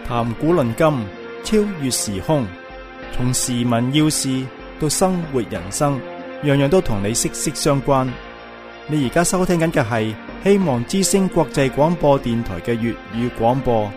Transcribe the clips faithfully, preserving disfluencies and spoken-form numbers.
談古論今，超越時空，從時聞要事到生活人生，樣樣都同你息息相關。你而家收聽緊嘅係希望之聲國際廣播電台嘅粵語廣播。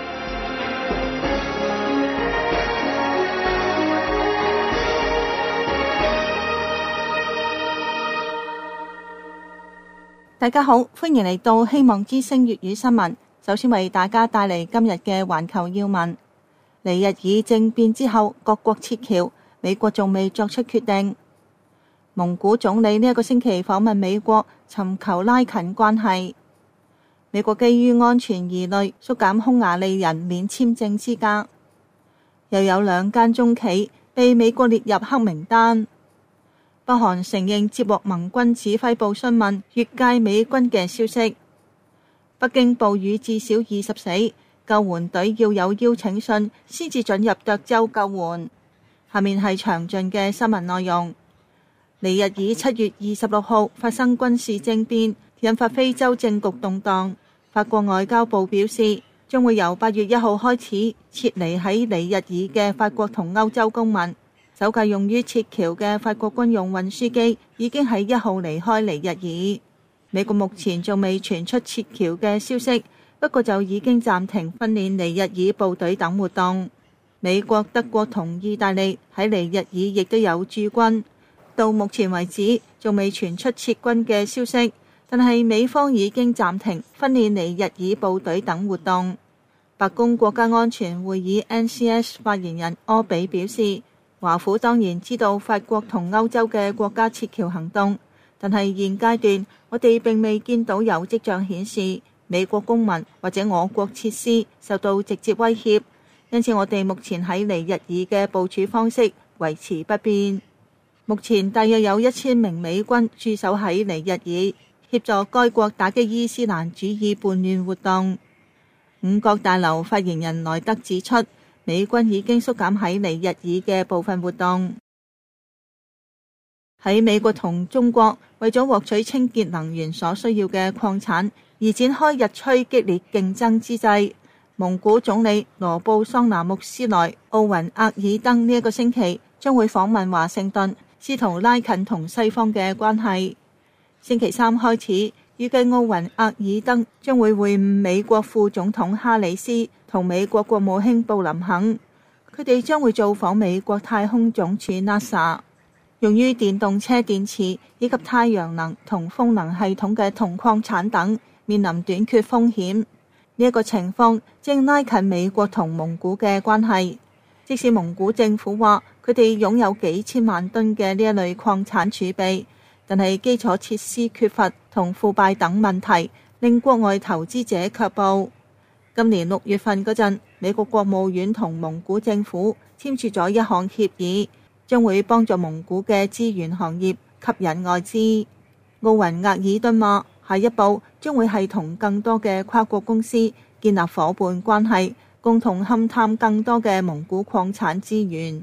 大家好，歡迎嚟到希望之聲粵語新聞。首先為大家帶嚟今日嘅環球要聞。尼日爾政變之後，各國撤僑，美國仲未作出決定。蒙古總理呢一個星期訪問美國，尋求拉近關係。美國基於安全疑慮，縮減匈牙利人免簽證資格。又有兩間中企被美國列入黑名單。北韓承認接獲盟軍指揮部詢問越界美軍嘅消息。北京暴雨至少二十死，救援隊要有邀請信先至准入涿州救援。下面係詳盡嘅新聞內容。尼日爾七月二十六號發生軍事政變，引發非洲政局動盪。法國外交部表示，將會由八月一號開始撤離喺尼日爾嘅法國同歐洲公民。首架用於撤僑嘅法國軍用運輸機已經喺一號離開尼日爾。美國目前仲未傳出撤僑嘅消息，不過就已經暫停訓練尼日爾部隊等活動。美國、德國同意大利喺尼日爾亦都有駐軍。到目前為止仲未傳出撤軍嘅消息，但係美方已經暫停訓練尼日爾部隊等活動。白宮國家安全會議 N C S 發言人柯比表示，華府當然知道法國同歐洲嘅國家撤僑行動，但係現階段我哋並未見到有跡象顯示美國公民或者我國設施受到直接威脅，因此我哋目前喺尼日爾嘅部署方式維持不變。目前大約有一千名美軍駐守喺尼日爾，協助該國打擊伊斯蘭主義叛亂活動。五角大樓發言人萊德指出，美軍已經縮減喺尼日爾嘅部分活動。喺美國同中國為咗獲取清潔能源所需要嘅礦產而展開日趨激烈競爭之際，蒙古總理羅布桑拿穆斯萊奧雲厄爾登呢一個星期將會訪問華盛頓，試圖拉近同西方嘅關係。星期三開始，預計奧雲厄爾登將會會晤美國副總統哈里斯同美國國務卿布林肯，佢哋將會造訪美國太空總署 NASA。 用於電動車電池以及太陽能同風能系統嘅銅礦產等面臨短缺風險。呢一個情況正拉近美國同蒙古嘅關係。即使蒙古政府話佢哋擁有幾千萬噸嘅呢一類礦產儲備，但係基礎設施缺乏同腐敗等問題令國外投資者卻步。今年六月份嗰陣，美國國務院同蒙古政府簽署咗一項協議，將會幫助蒙古嘅資源行業吸引外資。奧雲厄爾登話，下一步將會係同更多嘅跨國公司建立夥伴關係，共同勘探更多嘅蒙古礦產資源。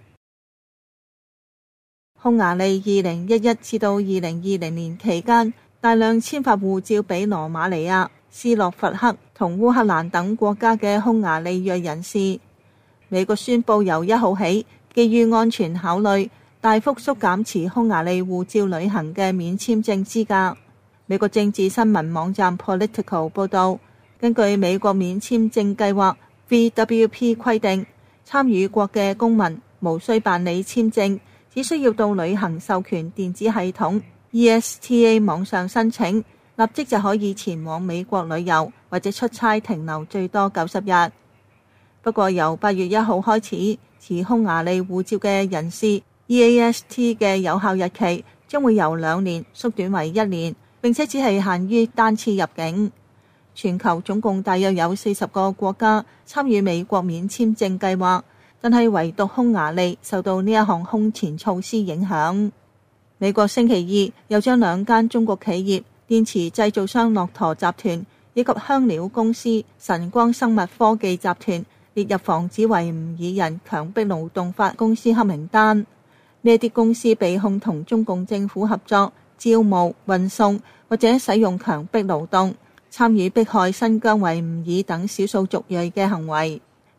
匈牙利二零一一至到二零二零年期間，大量簽發護照俾羅馬尼亞、斯洛伐克同烏克蘭等國家嘅匈牙利裔人士。美國宣布由一號起，基於安全考慮，大幅縮減持匈牙利護照旅行嘅免簽證資格。美國政治新聞網站 Politico 報道，根據美國免簽證計劃 V W P 規定，參與國嘅公民無需辦理簽證，只需要到旅行授權電子系統 E S T A 網上申請，立即就可以前往美國旅遊或者出差停留最多九十日。不過由八月一號開始，持匈牙利護照嘅人士 E A S T 嘅有效日期將會由兩年縮短為一年，並且只係限於單次入境。全球總共大約有四十個國家參與美國免簽證計劃，但係唯獨匈牙利受到呢一項空前措施影響。美國星期二又將兩間中國企業電池製造商駱駝集團以及香料公司晨光生物科技集團列入防止維吾爾人強迫勞動法公司黑名單。呢啲公司被控同中共政府合作、招募、運送或者使用強迫勞動，參與迫害新疆維吾爾等少數族裔嘅行為。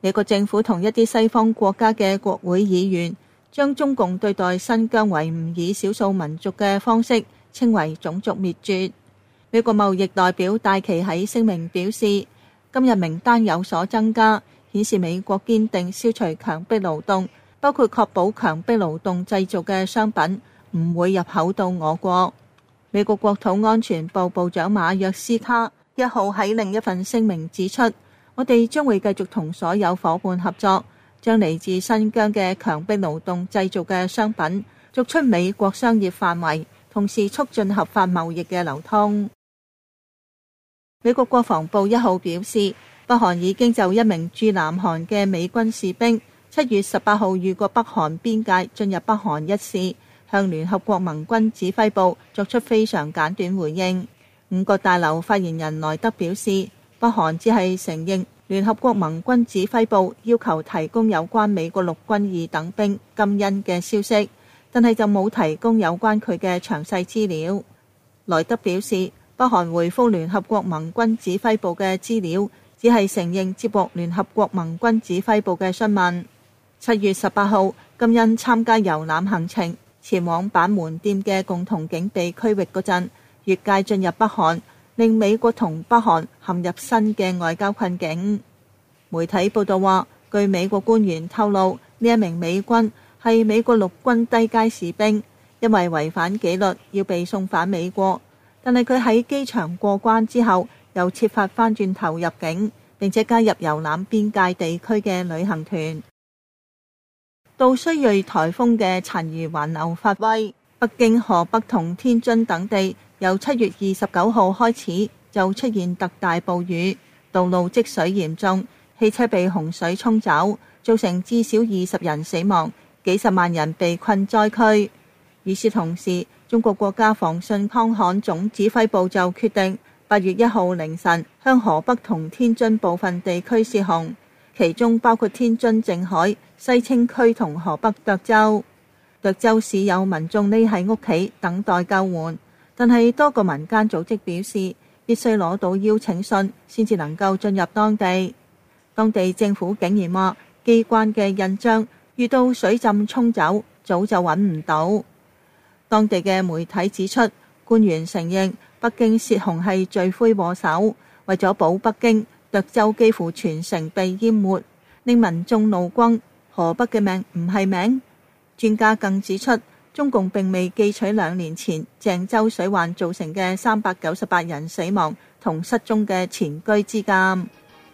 美國政府同一啲西方國家嘅國會議員將中共對待新疆維吾爾少數民族嘅方式稱為種族滅絕。美國貿易代表戴琪喺聲明表示，今日名單有所增加，顯示美國堅定消除強迫勞動，包括確保強迫勞動製造嘅商品唔會入口到我國。美國國土安全部部長馬約斯卡一號喺另一份聲明指出，我哋將會繼續同所有夥伴合作，將嚟自新疆嘅強迫勞動製造嘅商品逐出美國商業範圍，同時促進合法貿易嘅流通。美國國防部一號表示，北韓已經就一名駐南韓嘅美軍士兵七月十八號越過北韓邊界進入北韓一事，向聯合國盟軍指揮部作出非常簡短回應。五角大樓發言人萊德表示，北韓只係承認聯合國盟軍指揮部要求提供有關美國陸軍二等兵金恩嘅消息，但係就冇提供有關佢嘅詳細資料。萊德表示，北韓回覆聯合國盟軍指揮部嘅資料，只係承認接獲聯合國盟軍指揮部嘅詢問。七月十八號，金恩參加遊覽行程，前往板門店嘅共同警備區域嗰陣，越界進入北韓，令美國同北韓陷入新嘅外交困境。媒體報道話，據美國官員透露，呢一名美軍係美國陸軍低階士兵，因為違反紀律要被送返美國，但係佢喺機場過關之後，又設法翻轉頭入境，並且加入遊覽邊界地區嘅旅行團。杜蘇芮颱風嘅殘餘環流發威，北京、河北同天津等地由七月二十九號開始就出現特大暴雨，道路積水嚴重，汽車被洪水沖走，造成至少二十人死亡，幾十萬人被困災區。與此同時，中國國家防汛抗旱總指揮部就決定八月一號凌晨向河北同天津部分地區泄洪，其中包括天津靜海、西青區同河北涿州。涿州市有民眾匿喺屋企等待救援，但係多個民間組織表示必須攞到邀請信先至能夠進入當地。當地政府竟然話機關嘅印章遇到水浸沖走，早就揾唔到。當地嘅媒體指出，官員承認北京泄洪係罪魁禍首，為咗保北京，涿州幾乎全城被淹沒，令民眾怒轟：河北嘅命唔係命。專家更指出，中共並未記取兩年前鄭州水患造成嘅三百九十八人死亡同失蹤嘅前車之鑑。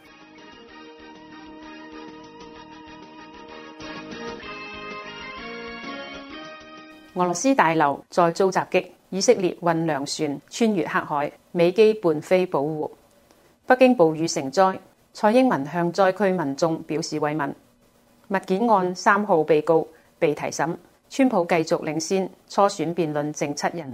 俄羅斯大樓再遭襲擊，以色列運糧船穿越黑海，美機伴飛保護。北京暴雨成災，蔡英文向災區民眾表示慰問。密件案三號被告被提審，川普繼續領先，初選辯論剩七人。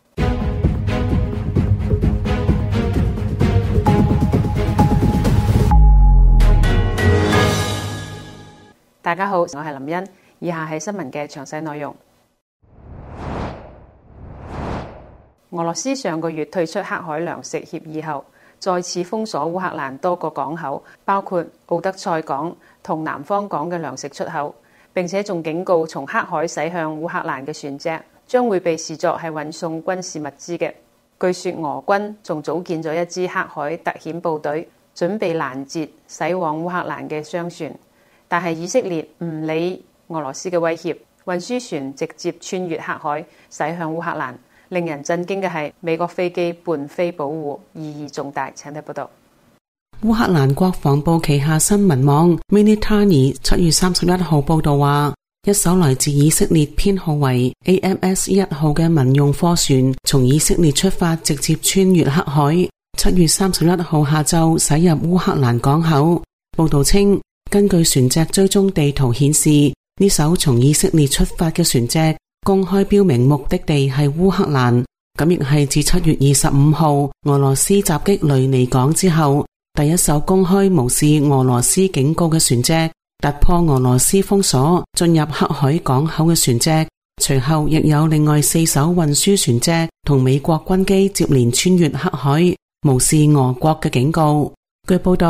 大家好，我係林茵，以下係新聞嘅詳細內容。俄羅斯上個月退出黑海糧食協議後，再次封鎖烏克蘭多個港口，包括奧德賽港同南方港嘅糧食出口，並且仲警告從黑海駛向烏克蘭嘅船隻將會被視作係運送軍事物資嘅。據說俄軍仲組建咗一支黑海特遣部隊，準備攔截駛往烏克蘭嘅商船，但係以色列唔理俄羅斯嘅威脅，運輸船直接穿越黑海駛向烏克蘭。令人震驚嘅係，美國飛機伴飛保護，意義重大。請睇報道。 烏克蘭國防部旗下新聞網 Minutani 七月三十一號報道話，一艘來自以色列編號為 A M S 一號嘅民用貨船從以色列出發，直接穿越黑海，七月三十一號下晝駛入烏克蘭港口。報道稱，根據船隻追蹤地圖顯示，呢艘從以色列出發嘅船隻公開標明目的地係烏克蘭，咁亦係自七月二十五號俄羅斯襲擊雷尼港之後，第一艘公開無視俄羅斯警告嘅船隻，突破俄羅斯封鎖進入黑海港口嘅船隻。隨後亦有另外四艘運輸船隻同美國軍機接連穿越黑海，無視俄國嘅警告。據報道，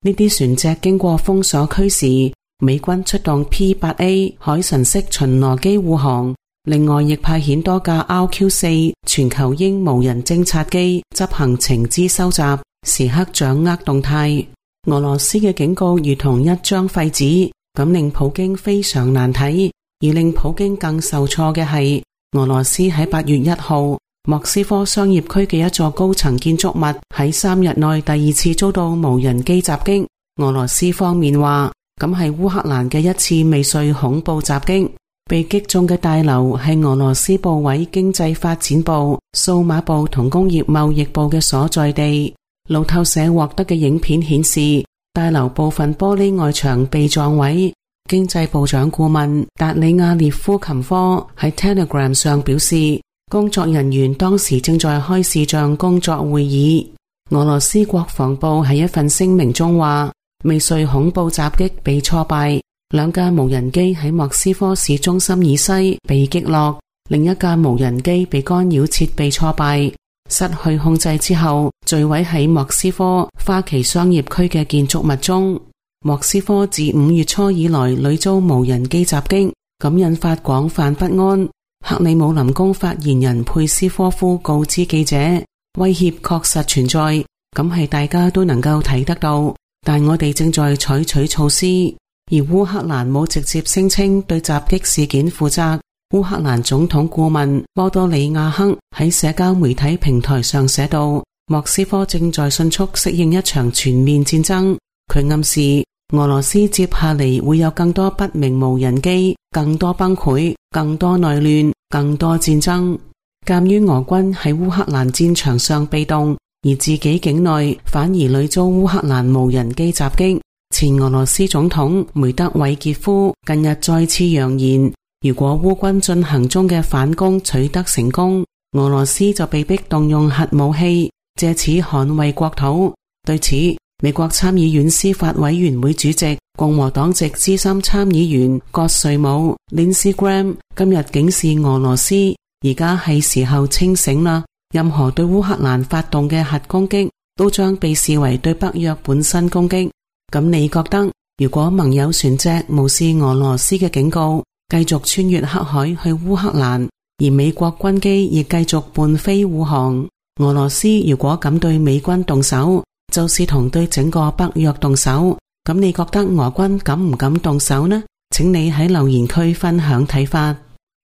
呢啲船隻經過封鎖區時，美軍出動 P 八 A 海神式巡邏機護航，另外亦派遣多架 R Q 四全球鷹無人偵察機執行情資收集，時刻掌握動態。俄羅斯嘅警告如同一張廢紙，咁令普京非常難睇。而令普京更受挫嘅係，俄羅斯喺八月一號莫斯科商業區嘅一座高層建築物喺三日內第二次遭到無人機襲擊。俄羅斯方面話，咁係烏克蘭嘅一次未遂恐怖襲擊。被擊中嘅大樓係俄羅斯部委經濟發展部、數碼部同工業貿易部嘅所在地。路透社獲得嘅影片顯示，大樓部分玻璃外牆被撞毀。經濟部長顧問達里亞列夫琴科喺 Telegram 上表示，工作人員當時正在開視像工作會議。俄羅斯國防部喺一份聲明中話，未遂恐怖襲擊被挫敗，兩架無人機喺莫斯科市中心以西被擊落，另一架無人機被干擾設備挫敗，失去控制之後墜毀喺莫斯科花旗商業區嘅建築物中。莫斯科自五月初以來屢遭無人機襲擊，咁引發廣泛不安。克里姆林宮發言人佩斯科夫告知記者，威脅確實存在，咁係大家都能夠睇得到，但我哋正在採取措施。而烏克蘭冇直接聲稱對襲擊事件負責。烏克蘭總統顧問波多利亞克喺社交媒體平台上寫道，莫斯科正在迅速適應一場全面戰爭。佢暗示俄羅斯接下嚟會有更多不明無人機、更多崩潰、更多內亂、更多戰爭。鑒於俄軍喺烏克蘭戰場上被動，而自己境內反而屢遭烏克蘭無人機襲擊，前俄羅斯總統梅德韋傑夫近日再次揚言，如果烏軍進行中嘅反攻取得成功，俄羅斯就被迫動用核武器，借此捍衛國土。對此，美國參議院司法委員會主席、共和黨籍資深參議員葛瑞姆 Lindsey Graham 今日警示俄羅斯，而家係時候清醒啦，任何對烏克蘭發動嘅核攻擊都將被視為對北約本身攻擊。咁你覺得，如果盟友船隻無視俄羅斯嘅警告，繼續穿越黑海去烏克蘭，而美國軍機亦繼續伴飛護航，俄羅斯如果敢對美軍動手，就是同對整個北約動手，咁你覺得俄軍敢唔敢動手呢？請你喺留言區分享睇法。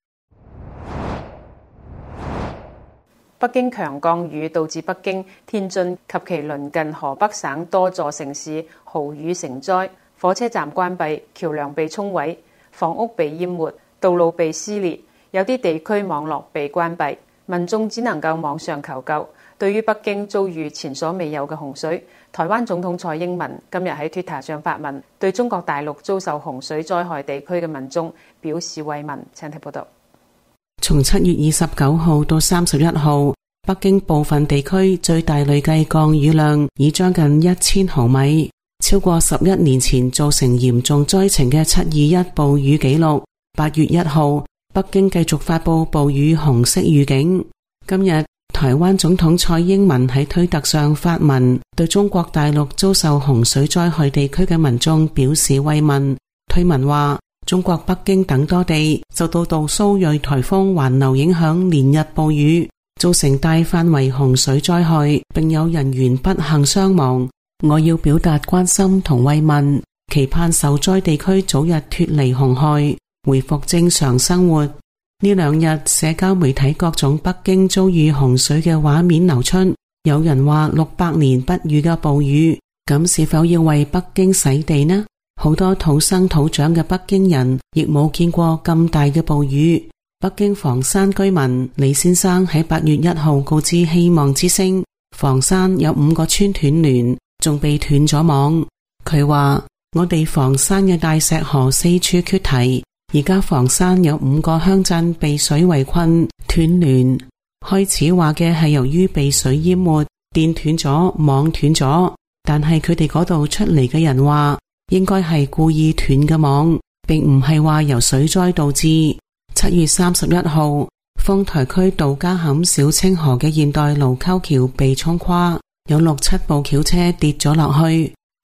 北京強降雨導致北京、天津及其鄰近河北省多座城市豪雨成災，火車站關閉，橋樑被沖毀，房屋被淹沒，道路被撕裂，有啲地區網絡被關閉，民眾只能夠網上求救。對於北京遭遇前所未有嘅洪水，台灣總統蔡英文今日喺 Twitter 上發文，對中國大陸遭受洪水災害地區嘅民眾表示慰問。請睇報道。 從七月二十九號到三十一號，北京部分地區最大累計降雨量已將近一千毫米，超過十一年前造成嚴重災情嘅七二一暴雨紀錄。八月一號，北京繼續發佈暴雨紅色預警。今日台灣總統蔡英文喺推特上發文，對中國大陸遭受洪水災害地區嘅民眾表示慰問。推文話，中國北京等多地受到杜蘇芮颱風環流影響連日暴雨，造成大範圍洪水災害，並有人員不幸傷亡。我要表達關心同慰問，期盼受災地區早日脫離洪害，恢復正常生活。呢兩日社交媒體各種北京遭遇洪水嘅畫面流出，有人話六百年不遇嘅暴雨，咁是否要為北京洗地呢？好多土生土長嘅北京人亦冇見過咁大嘅暴雨。北京房山居民李先生喺八月一號告知希望之聲，房山有五個村斷聯，仲被斷咗網。佢話，我哋房山嘅大石河四處決堤，而家房山有五個鄉鎮被水圍困斷聯。開始話嘅係由於被水淹沒，電斷咗，網斷咗，但係佢哋嗰度出嚟嘅人話，應該係故意斷嘅網，並唔係話由水災導致。七月三十一號，豐台區杜家坎小清河嘅現代盧溝橋被沖垮，有六七部轎車跌咗落去。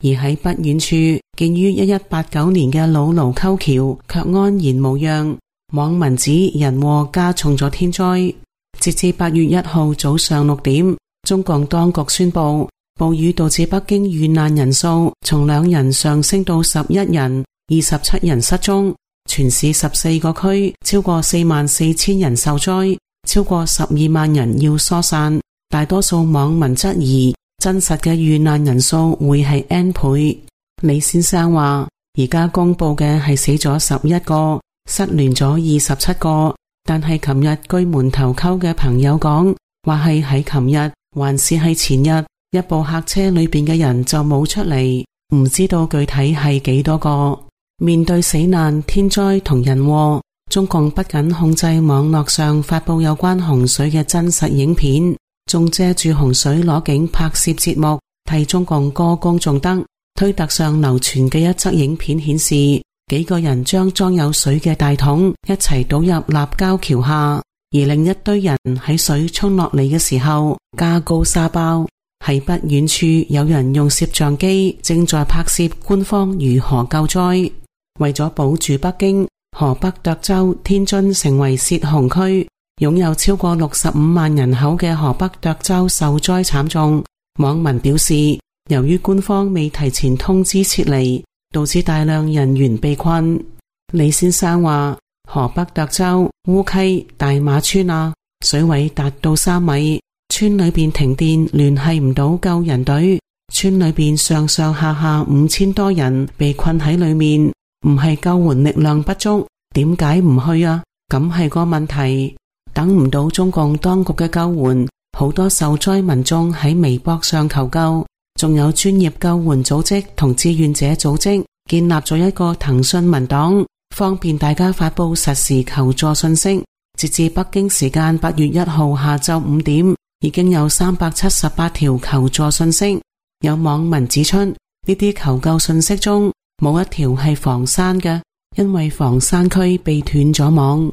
而喺不遠處建於一一八九年嘅老盧溝橋卻安然無恙。網民指人禍加重咗天災。截至八月一號早上六點，中共當局宣布，暴雨導致北京遇難人數從兩人上升到十一人，二十七人失蹤。全市十四個區超過四萬四千人受災，超過十二萬人要疏散。大多數網民質疑真實嘅遇難人數會係 N 倍。李先生話：而家公布嘅係死咗十一個，失聯咗二十七個。但係琴日據門頭溝嘅朋友講，話係喺琴日還是係前日，一部客車裏邊嘅人就冇出嚟，唔知道具體係幾多個。面對死難、天災同人禍，中共不僅控制網絡上發佈有關洪水嘅真實影片，仲借住洪水攞景拍攝節目，替中共歌功頌德。推特上流傳嘅一則影片顯示，幾個人將裝有水嘅大桶一齊倒入立交橋下，而另一堆人喺水沖落嚟嘅時候加高沙包。喺不遠處有人用攝像機正在拍攝官方如何救災。為咗保住北京、河北涿州、天津成為泄洪區，擁有超過六十五萬人口嘅河北涿州受災慘重。網民表示，由於官方未提前通知撤離，導致大量人員被困。李先生話，河北涿州烏溪大馬村啊，水位達到三米，村裏邊停電，聯繫唔到救人隊，村裏邊上上下下五千多人被困喺裏面，唔係救援力量不足，點解唔去啊？咁係個問題，等唔到中共當局嘅救援，好多受災民眾喺微博上求救。仲有專業救援組織同志願者組織建立咗一個騰訊文檔，方便大家發佈實時求助信息。截至北京時間八月一號下晝五點，已經有三百七十八條求助信息。有網民指出，呢啲求救信息中冇一條係房山嘅，因為房山區被斷咗網。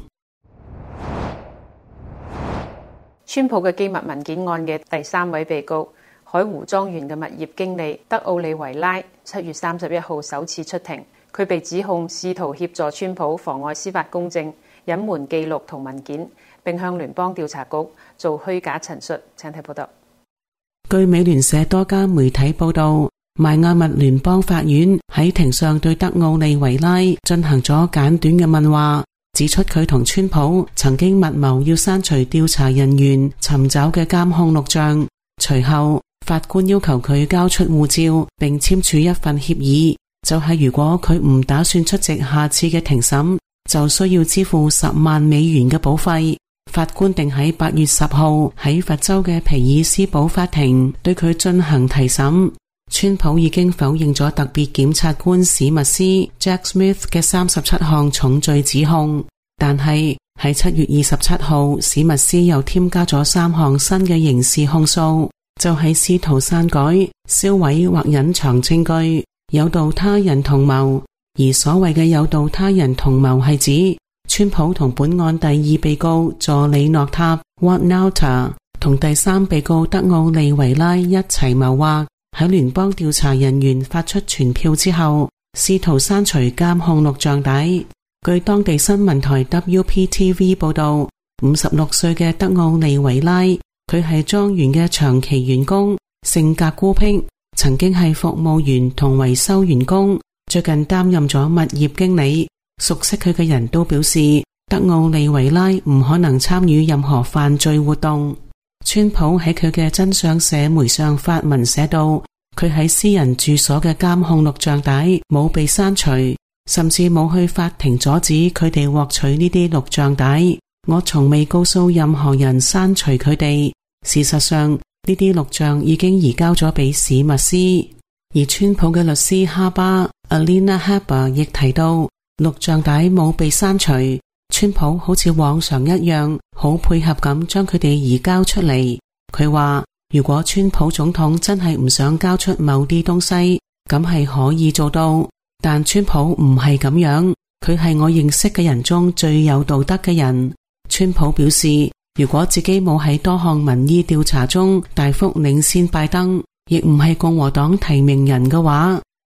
川普嘅機密文件案嘅第三位被告，海湖莊園嘅物業經理德奧利維拉，七月三十一號首次出庭。佢被指控試圖協助川普妨礙司法公正、隱瞞記錄同文件，並向聯邦調查局做虛假陳述。請睇報道。 據美聯社多家媒體報道，邁阿密聯邦法院喺庭上對德奧利維拉進行咗簡短嘅問話，指出佢同川普曾經密謀要刪除調查人員尋找嘅監控錄像。隨後法官要求佢交出護照，並簽署一份協議，就係如果佢唔打算出席下次嘅庭審，就需要支付十萬美元嘅保費。法官定喺八月十號喺佛州嘅皮爾斯堡法庭對佢進行提審。川普已經否認咗特別檢察官史密斯 Jack Smith 嘅三十七項重罪指控，但係喺七月二十七號，史密斯又添加咗三項新嘅刑事控訴，就係試圖篡改、銷毀或隱藏證據、誘導他人同謀。而所謂嘅誘導他人同謀係指川普同本案第二被告助理諾塔 Ward Nauta 同第三被告德奧利維拉一齊謀劃，喺聯邦調查人員發出傳票之後，試圖刪除監控錄像帶。據當地新聞台 W P T V 報道，五十六歲嘅德奧利維拉，佢係莊園嘅長期員工，性格孤僻，曾經係服務員同維修員工，最近擔任咗物業經理。熟悉佢嘅人都表示，德奧利維拉唔可能參與任何犯罪活動。川普喺佢嘅真相社媒上發文寫道，佢喺私人住所嘅監控錄像帶冇被刪除，甚至冇去法庭阻止佢哋獲取呢啲錄像帶。我從未告訴任何人刪除佢哋。事實上，呢啲錄像已經移交咗俾史密斯。而川普嘅律師哈巴 Alina Habba 亦提到，錄像帶冇被刪除，川普好似往常一樣好配合咁將佢哋移交出嚟。佢話如果川普總統真係唔想交出某啲東西，咁係可以做到，但川普唔係咁樣，佢係我認識嘅人中最有道德嘅人。川普表示，如果自己冇喺多項民意調查中大幅領先拜登，亦唔係共和黨提名人嘅話，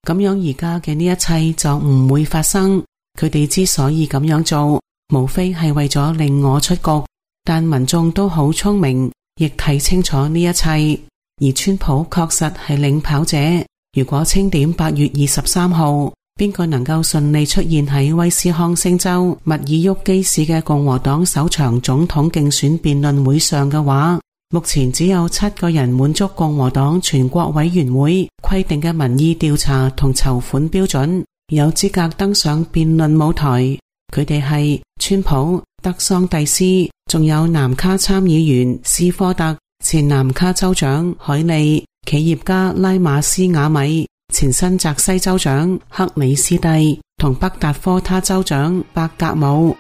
咁樣而家嘅呢一切就唔會發生。佢哋之所以咁樣做，無非係為咗令我出局，但民眾都好聰明，亦睇清楚呢一切。而川普確實係領跑者。如果清點八月二十三號，邊個能夠順利出現喺威斯康星州密爾沃基市嘅共和黨首場總統競選辯論會上嘅話，目前只有七個人滿足共和黨全國委員會規定嘅民意調查同籌款標準，有資格登上辯論舞台。佢哋係川普、德桑蒂斯，仲有南卡參議員斯科特、前南卡州長海利、企業家拉馬斯瓦米、前新澤西州長克里斯蒂同北達科他州長伯格姆。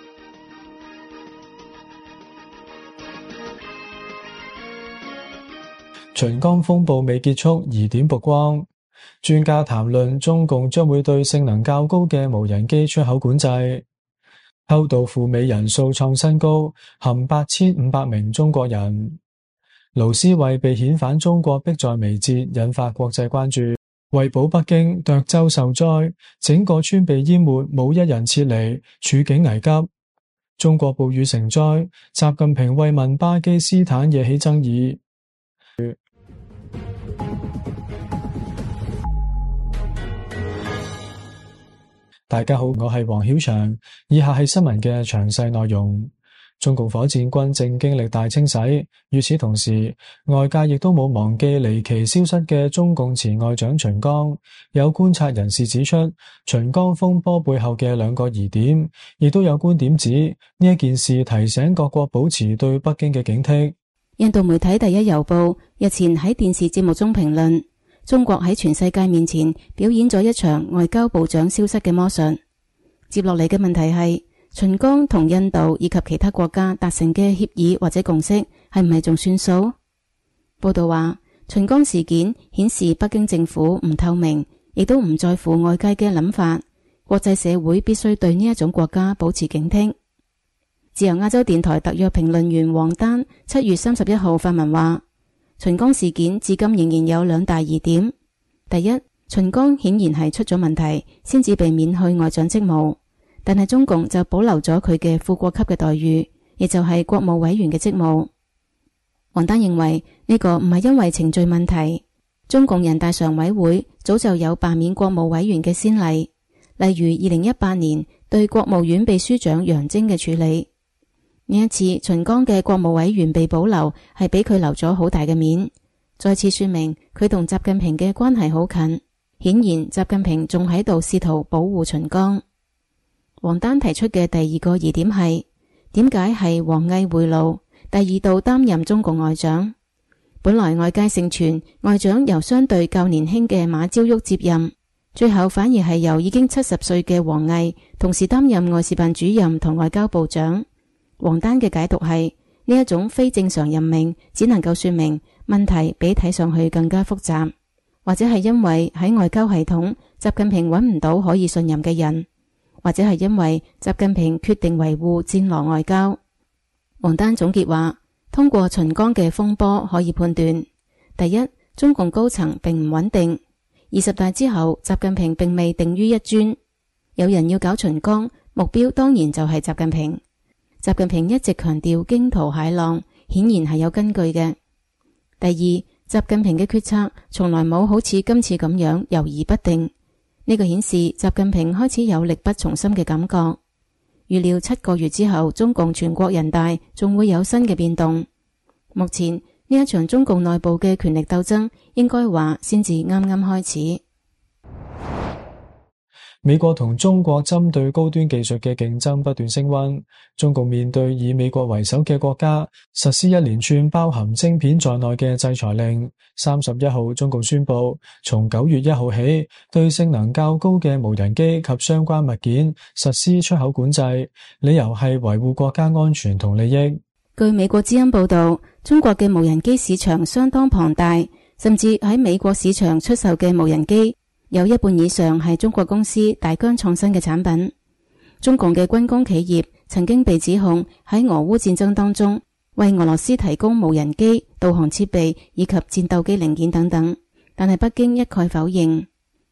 秦剛風暴未結束，疑點曝光。專家談論中共將會對性能較高嘅無人機出口管制。偷渡赴美人數創新高，含八千五百名中國人。盧思位被遣返中國迫在眉睫，引發國際關注。為保北京，涿州受災，整個村被淹沒，冇一人撤離，處境危急。中國暴雨成災，習近平慰問巴基斯坦惹起爭議。大家好，我係黃曉翔，以下係新聞嘅詳細內容。中共火箭軍正經歷大清洗，與此同時，外界亦都冇忘記離奇消失嘅中共前外長秦剛。有觀察人士指出，秦剛風波背後嘅兩個疑點，亦都有觀點指呢一件事提醒各國保持對北京嘅警惕。 印度媒體第一郵報日前喺電視節目中評論，中國喺全世界面前表演咗一場外交部長消失嘅魔術。接落嚟嘅問題係，秦剛同印度以及其他國家達成嘅協議或者共識係唔係仲算數？報道話，秦剛事件顯示北京政府唔透明，亦都唔在乎外界嘅諗法，國際社會必須對呢一種國家保持警惕。自由亞洲電台特約評論員王丹七月三十一號發文話，秦剛事件至今仍然有兩大疑點。第一，秦剛顯然係出咗問題，先至被免去外長職務，但係中共就保留咗佢嘅副國級嘅待遇，亦就係國務委員嘅職務。王丹認為呢個唔係因為程序問題，中共人大常委會早就有罷免國務委員嘅先例，例如二零一八年對國務院秘書長楊晶嘅處理。呢一次秦剛嘅國務委員被保留，係俾佢留咗好大嘅面，再次說明佢同習近平嘅關係好近。顯然習近平仲喺度試圖保護秦剛。王丹提出嘅第二個疑點係，點解係王毅回爐，第二度擔任中共外長？本來外界盛傳外長由相對較年輕嘅馬朝旭接任，最後反而係由已經七十歲嘅王毅同時擔任外事辦主任同外交部長。王丹嘅解讀係，呢一種非正常任命只能夠說明問題比睇上去更加複雜，或者係因為喺外交系統習近平揾唔到可以信任嘅人，或者係因為習近平決定維護戰狼外交。王丹總結話，通過秦剛嘅風波可以判斷，第一，中共高層並唔穩定，二十大之後習近平並未定於一尊，有人要搞秦剛，目標當然就係習近平。習近平一直強調驚濤駭浪，顯然係有根據嘅。第二，習近平嘅決策從來冇好似今次咁樣猶豫不定，呢個顯示習近平開始有力不從心嘅感覺。預料七個月之後，中共全國人大仲會有新嘅變動。目前呢一場中共內部嘅權力鬥爭，應該話先至啱啱開始。 美國同中國針對高端技術嘅競爭不斷升溫，中共面對以美國為首嘅國家實施一連串包含晶片在內嘅制裁令。三十一號，中共宣布從九月一號起，對性能較高嘅無人機及相關物件實施出口管制，理由係維護國家安全同利益。 據美國之音報道，中國嘅無人機市場相當龐大，甚至喺美國市場出售嘅無人機有一半以上係中國公司大疆創新嘅產品。中共嘅軍工企業曾經被指控喺俄烏戰爭當中為俄羅斯提供無人機、導航設備以及戰鬥機零件等等，但係北京一概否認。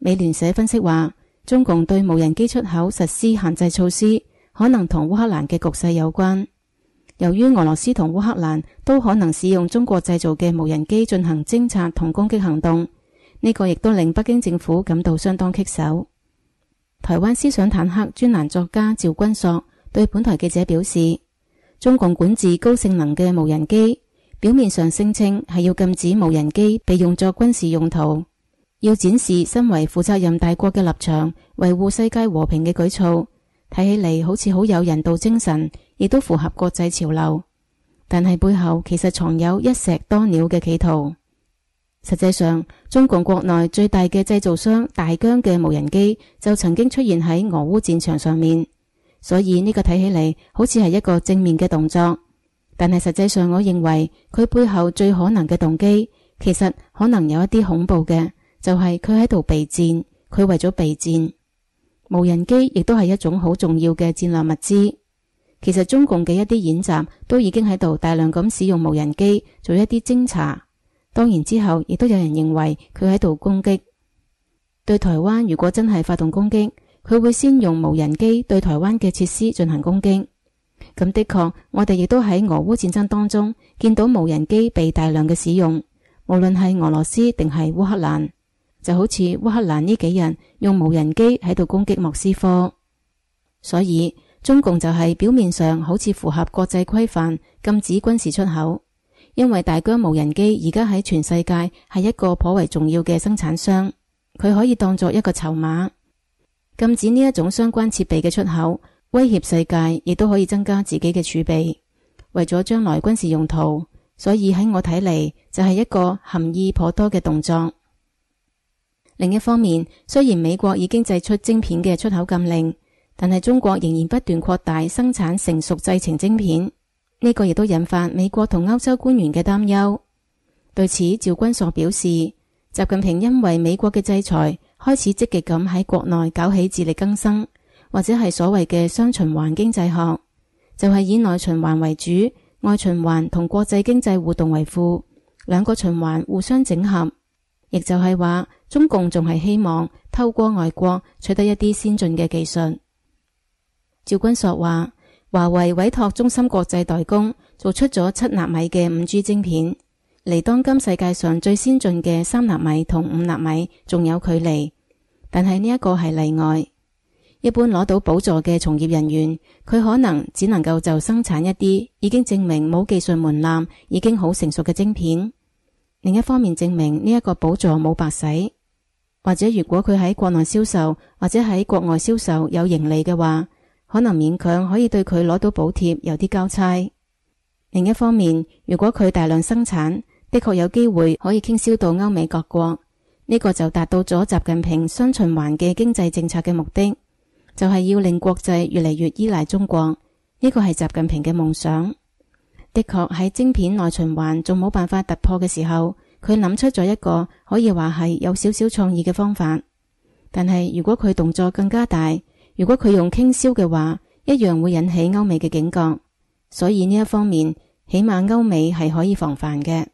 美聯社分析話，中共對無人機出口實施限制措施，可能同烏克蘭嘅局勢有關。由於俄羅斯同烏克蘭都可能使用中國製造嘅無人機進行偵察同攻擊行動，呢個亦都令北京政府感到相當棘手。台灣思想坦克專欄作家趙君朔對本台記者表示，中共管治高性能嘅無人機，表面上聲稱係要禁止無人機被用作軍事用途，要展示身為負責任大國嘅立場，維護世界和平嘅舉措，睇起嚟好似好有人道精神，亦都符合國際潮流。但係背後其實藏有一石多鳥嘅企圖。實際上，中共國內最大嘅製造商大疆嘅無人機就曾經出現喺俄烏戰場上面，所以呢個睇起嚟好似係一個正面嘅動作。但係實際上，我認為佢背後最可能嘅動機，其實可能有一啲恐怖嘅，就係佢喺度備戰，佢為咗備戰。無人機亦都係一種好重要嘅戰略物資。其實中共嘅一啲演習都已經喺度大量咁使用無人機做一啲偵查。當然之後亦都有人認為佢喺度攻擊。對台灣如果真係發動攻擊，佢會先用無人機對台灣嘅設施進行攻擊。咁的確，我哋亦都喺俄烏戰爭當中見到無人機被大量嘅使用，無論係俄羅斯定係烏克蘭，就好似烏克蘭呢幾日用無人機喺度攻擊莫斯科。所以中共就係表面上好似符合國際規範，禁止軍事出口。因為大疆無人機而家喺全世界係一個頗為重要嘅生產商，佢可以當作一個籌碼，禁止呢一種相關設備嘅出口，威脅世界，亦都可以增加自己嘅儲備，為咗將來軍事用途。所以喺我睇嚟，就係一個含義頗多嘅動作。另一方面，雖然美國已經祭出晶片嘅出口禁令，但係中國仍然不斷擴大生產成熟製程晶片。呢個亦都引發美國同歐洲官員嘅擔憂。對此，趙君朔表示，習近平因為美國嘅制裁，開始積極咁喺國內搞起自力更生，或者係所謂嘅雙循環經濟學，就係以內循環為主，外循環同國際經濟互動為輔，兩個循環互相整合。亦就係話，中共仲係希望透過外國取得一啲先進嘅技術。趙君朔話，華為委託中芯國際代工，做出咗七納米嘅五 G 晶片，離當今世界上最先進嘅三納米同五納米仲有距離。但係呢一個係例外，一般攞到補助嘅從業人員，佢可能只能夠就生產一啲已經證明冇技術門檻、已經好成熟嘅晶片。另一方面證明呢一個補助冇白使，或者如果佢喺國內銷售或者喺國外銷售有盈利嘅話，可能勉強可以對佢攞到補貼有啲交差。另一方面，如果佢大量生產，的確有機會可以傾銷到歐美各國，呢個就達到咗習近平雙循環嘅經濟政策嘅目的，就係要令國際越嚟越依賴中國。呢個係習近平嘅夢想。的確喺晶片內循環仲冇辦法突破嘅時候，佢諗出咗一個可以話係有少少創意嘅方法。但係如果佢動作更加大，如果佢用傾銷嘅話，一樣會引起歐美嘅警覺，所以呢一方面，起碼歐美係可以防範嘅。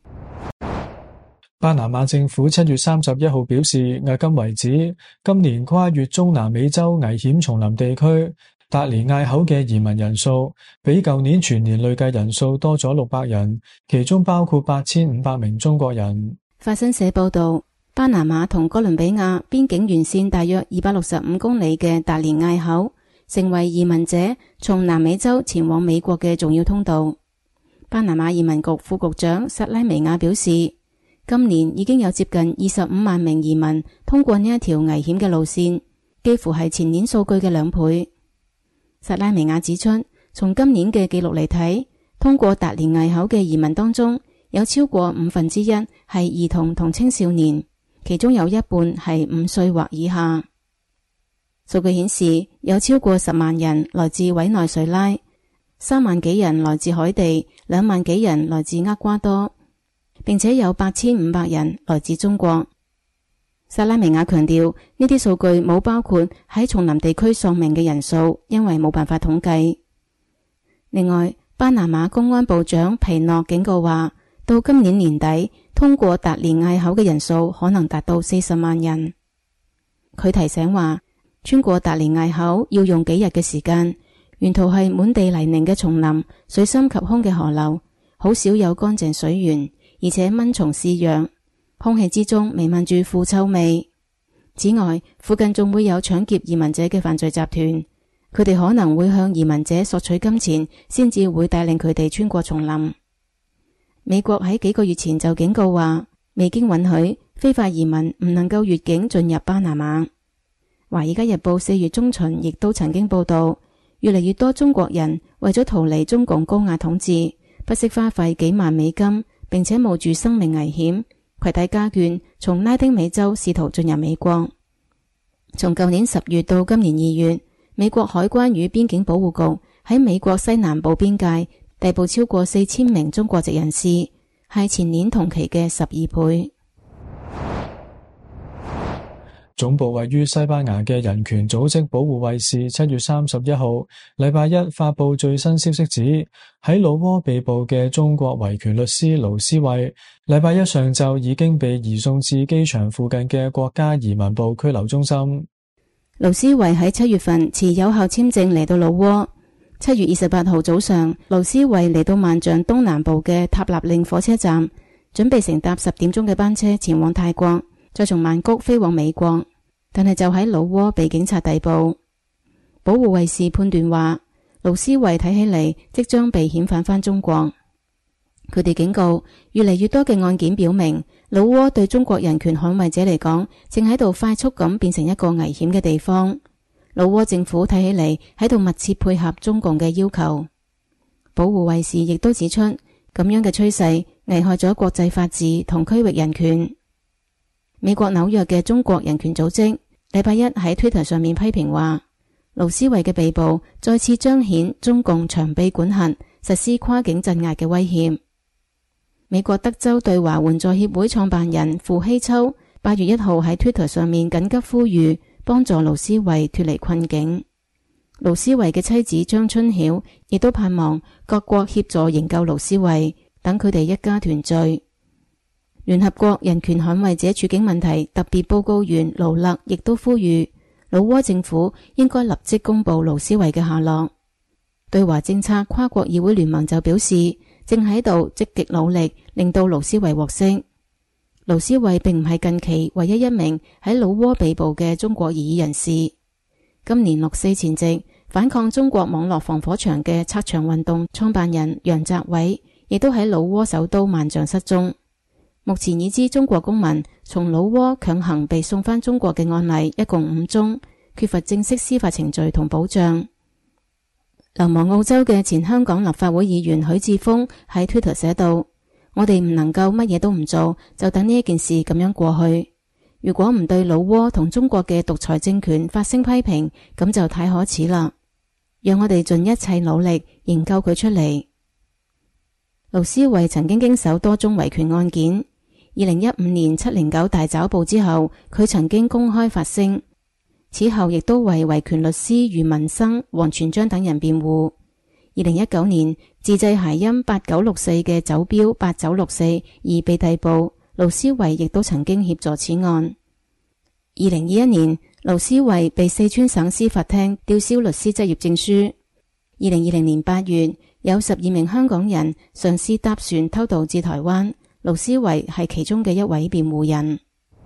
巴拿馬政府七月三十一號表示，迄今為止，今年跨越中南美洲危險叢林地區達連隘口嘅移民人數，比舊年全年累計人數多咗六百人，其中包括八千五百名中國人。 法新社報道，巴拿馬同哥倫比亞邊境沿線大約二百六十五公里嘅達連隘口，成為移民者從南美洲前往美國嘅重要通道。巴拿馬移民局副局長薩拉米亞表示，今年已經有接近二十五萬名移民通過呢一條危險嘅路線，幾乎係前年數據嘅兩倍。薩拉米亞指出，從今年嘅記錄嚟睇，通過達連隘口嘅移民當中，有超過五分之一係兒童同青少年，其中有一半係五歲或以下。數據顯示，有超過十萬人來自委內瑞拉，三萬幾人來自海地，兩萬幾人來自厄瓜多，並且有八千五百人來自中國。薩拉米亞強調，呢啲數據冇包括喺叢林地區喪命嘅人數，因為冇辦法統計。另外，巴拿馬公安部長皮諾警告話，到今年年底，通過達連隘口嘅人數可能達到四十萬人。 佢提醒話，穿過達連隘口要用幾日嘅時間，沿途係滿地泥濘嘅叢林，水深及胸嘅河流，好少有乾淨水源，而且蚊蟲肆虐，空氣之中彌漫住腐臭味。此外，附近仲會有搶劫移民者嘅犯罪集團，佢哋可能會向移民者索取金錢，先至會帶領佢哋穿過叢林。美國喺幾個月前就警告話，未經允許，非法移民唔能夠越境進入巴拿馬。華爾街日報四月中旬亦都曾經報道，越嚟越多中國人為咗逃離中共高壓統治，不惜花費幾萬美金，並且冒住生命危險，攜帶家眷從拉丁美洲試圖進入美國。從舊年十月到今年二月，美國海關與邊境保護局喺美國西南部邊界逮捕超過四千名中國籍人士，係前年同期嘅十二倍。 總部位於西班牙嘅人權組織保護衛士七月三十一號禮拜一發佈最新消息，指喺老撾被捕嘅中國維權律師盧思位，禮拜一上晝已經被移送至機場附近嘅國家移民部拘留中心。 盧思位喺七月份持有效簽證嚟到老撾。七月二十八號早上，盧思位嚟到萬象東南部嘅塔納令火車站，準備乘搭十點鐘嘅班車前往泰國，再從曼谷飛往美國，但係就喺老撾被警察逮捕。保護衛士判斷話，盧思位睇起嚟即將被遣返返中國。佢哋警告，越嚟越多嘅案件表明，老撾對中國人權捍衛者嚟講，正喺度快速咁變成一個危險嘅地方。老撾政府睇起嚟喺度密切配合中共嘅要求。保護衛士亦都指出，咁樣嘅趨勢危害咗國際法治同區域人權。美國紐約嘅中國人權組織禮拜一喺 Twitter 上面批評話，盧思位嘅被捕再次彰顯中共長臂管轄、實施跨境鎮壓嘅威脅。美國德州對華援助協會創辦人傅希秋八月一號喺 Twitter 上面緊急呼籲幫助盧思位脫離困境。盧思位嘅妻子張春曉亦都盼望各國協助營救盧思位，等佢哋一家團聚。聯合國人權捍衛者處境問題特別報告員盧勒亦都呼籲老撾政府應該立即公布盧思位嘅下落。對華政策跨國議會聯盟就表示，正喺度積極努力令到盧思位獲釋。盧思位並唔係近期唯一一名喺老撾被捕嘅中國異議人士。今年六四前夕，反抗中國網絡防火牆嘅拆牆運動創辦人楊澤偉亦都喺老撾首都萬象失蹤。目前已知中國公民從老撾強行被送返中國嘅案例一共五宗，缺乏正式司法程序同保障。流亡澳洲嘅前香港立法會議員許智峰喺 Twitter 寫道，我哋唔能夠乜嘢都唔做，就等呢一件事咁樣過去。如果唔對老撾同中國嘅獨裁政權發聲批評，咁就太可恥啦。讓我哋盡一切努力營救佢出嚟。盧思位曾經經手多宗維權案件。二零一五年七零九大抓捕之後，佢曾經公開發聲，此後亦都為維權律師余文生、王全璋等人辯護。二零一九年自製諧音八九六四嘅酒標八九六四而被逮捕，盧思位亦都曾經協助此案。二零二一年，盧思位被四川省司法廳吊銷律師執業證書。二零二零年八月，有十二名香港人嘗試搭船偷渡至台灣。盧思位係其中嘅一位辯護人。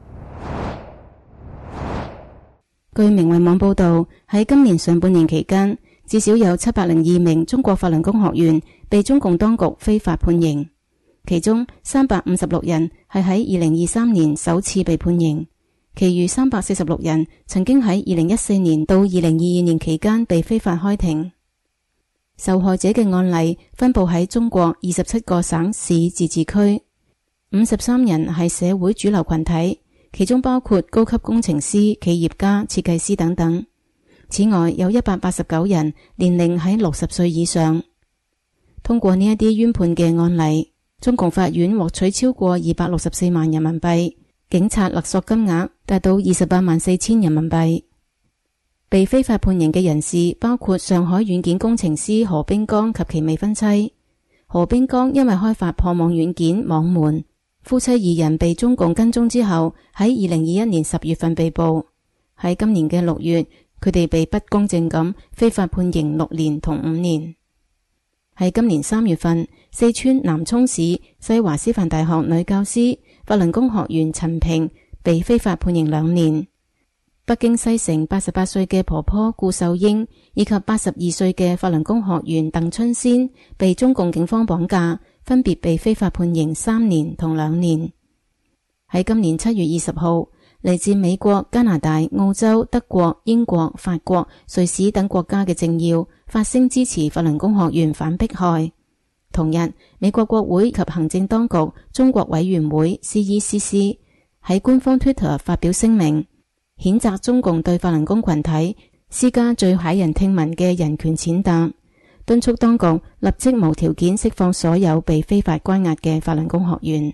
據明慧網報道，喺今年上半年期間，至少有七百零二名中國法輪功學員被中共當局非法判刑，其中三百五十六人係喺二零二三年首次被判刑，其餘三百四十六人曾經喺二零一四年到二零二二年期間被非法開庭。受害者嘅案例分布喺中國二十七個省市自治區。五十三人係社會主流群體，其中包括高級工程師、企業家、設計師等等。此外，有一百八十九人年齡喺六十歲以上。通過呢一啲冤判嘅案例，中共法院獲取超過二百六十四萬人民幣，警察勒索金額達到二十八萬四千人民幣。被非法判刑嘅人士包括上海軟件工程師何冰剛及其未婚妻。何冰剛因為開發破網軟件網門，夫妻二人被中共跟蹤之後，喺二零二一年十月份被捕。 喺今年嘅六月，佢哋被不公正咁非法判刑六年同五年。喺今年三月份，四川南充市西華師範大學女教師、法輪功學員陳平被非法判刑兩年。北京西城八十八歲嘅婆婆顧秀英以及八十二歲嘅法輪功學員鄧春仙被中共警方綁架，分別被非法判刑三年同兩年。喺今年七月二十號，嚟自美國、加拿大、澳洲、德國、英國、法國、瑞士等國家嘅政要發聲支持法輪功學員反迫害。同日，美國國會及行政當局中國委員會 C E C C 喺官方 Twitter 發表聲明，譴責中共對法輪功群體施加最駭人聽聞嘅人權踐踏，敦促當局立即無條件釋放所有被非法關押嘅法輪功學員。